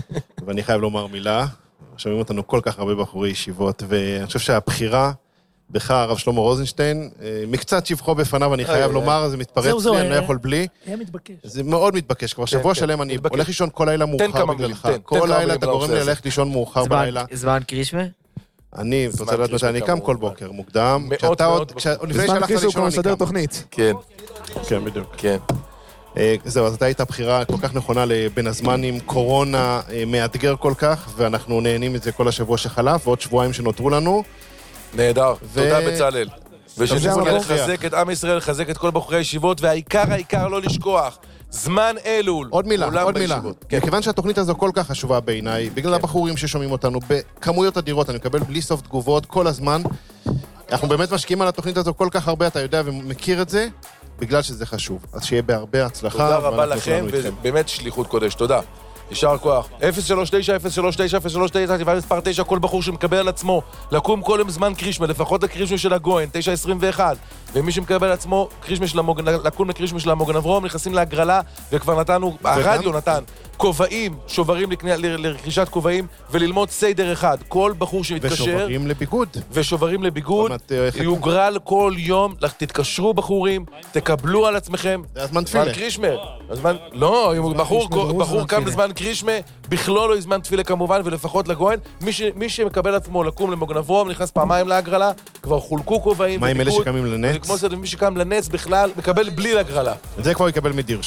ואני חייב לומר מילה. שומעים אותנו כל כך הרבה בחורי ישיבות, ואני חושב שהבחירה בך, הרב שלמה רוזנשטיין. מקצת שבחו בפניו, אני חייב לומר, זה מתפרץ לי, אני לא יכול בלי. היה מתבקש. זה מאוד מתבקש, כבר שבוע שלם אני הולך לישון כל לילה מאוחר בגללך. כל לילה אתה גורם לי ללכת לישון מאוחר בלילה. זמן קרישמה? אני, אתה רוצה לדעת מתי אני קם כל בוקר, מוקדם. מאות מאוד. בזמן קרישמה הוא כבר מסדר תוכנית. כן. כן, בדיוק. כן. זהו, אז אתה היית בחירה כל כך נכונה לבין הזמנים, קורונה מאתגר כל כך, ואנחנו נהנים את זה כל השבוע שחלף, ועוד שבועיים שנותרו לנו. נהדר, תודה בצלאל. ושנזכה לחזק את עם ישראל, לחזק את כל בחורי הישיבות, והעיקר, העיקר לא לשכוח, זמן אלול. עוד מילה, עוד מילה. מכיוון שהתוכנית הזו כל כך חשובה בעיניי, בגלל הבחורים ששומעים אותנו בכמויות אדירות, אני מקבל בלי סוף תגובות כל הזמן. אנחנו באמת משקיעים על התוכנית הזו כל כך הרבה, אתה יודע ומכיר את זה, בגלל שזה חשוב. אז שיהיה בהרבה הצלחה. תודה רבה לכם, ובאמת שליחות קודש. תודה. יישר כוח. אפס שלוש תשע אפס שלוש תשע אפס שלוש תשע, תיבה מספר תשע, כל בחור שמקבל על עצמו לקום כל יום זמן קרישמה, לפחות לקרישמה של הגויין, תשע עשרים ואחת, ומי שמקבל על עצמו קרישמה של המוגן, לקום לקרישמה של המוגן אברום, נכנסים להגרלה, וכבר נתנו, הרדיו נתן, כובעים, שוברים לרכישת כובעים, וללמוד סיידר אחד. כל בחור שמתקשר... ושוברים לביגוד. ושוברים לביגוד, יוגרל כל יום, תתקשרו בחורים, תקבלו על עצמכם. זה הזמן תפילה. זמן קרישמה. הזמן... לא, בחור קם לזמן קרישמה, בכלול לא יזמן תפילה כמובן, ולפחות לגויין. מי, ש... מי שמקבל עצמו לקום למוגן אברום, נכנס פעמיים להגרלה, כבר חולקו כובעים. מה עם אלה שקמים לנץ? כמו זה, מי שקם לנץ בכלל, מקבל בלי להגרלה. את זה כבר יקבל מדיר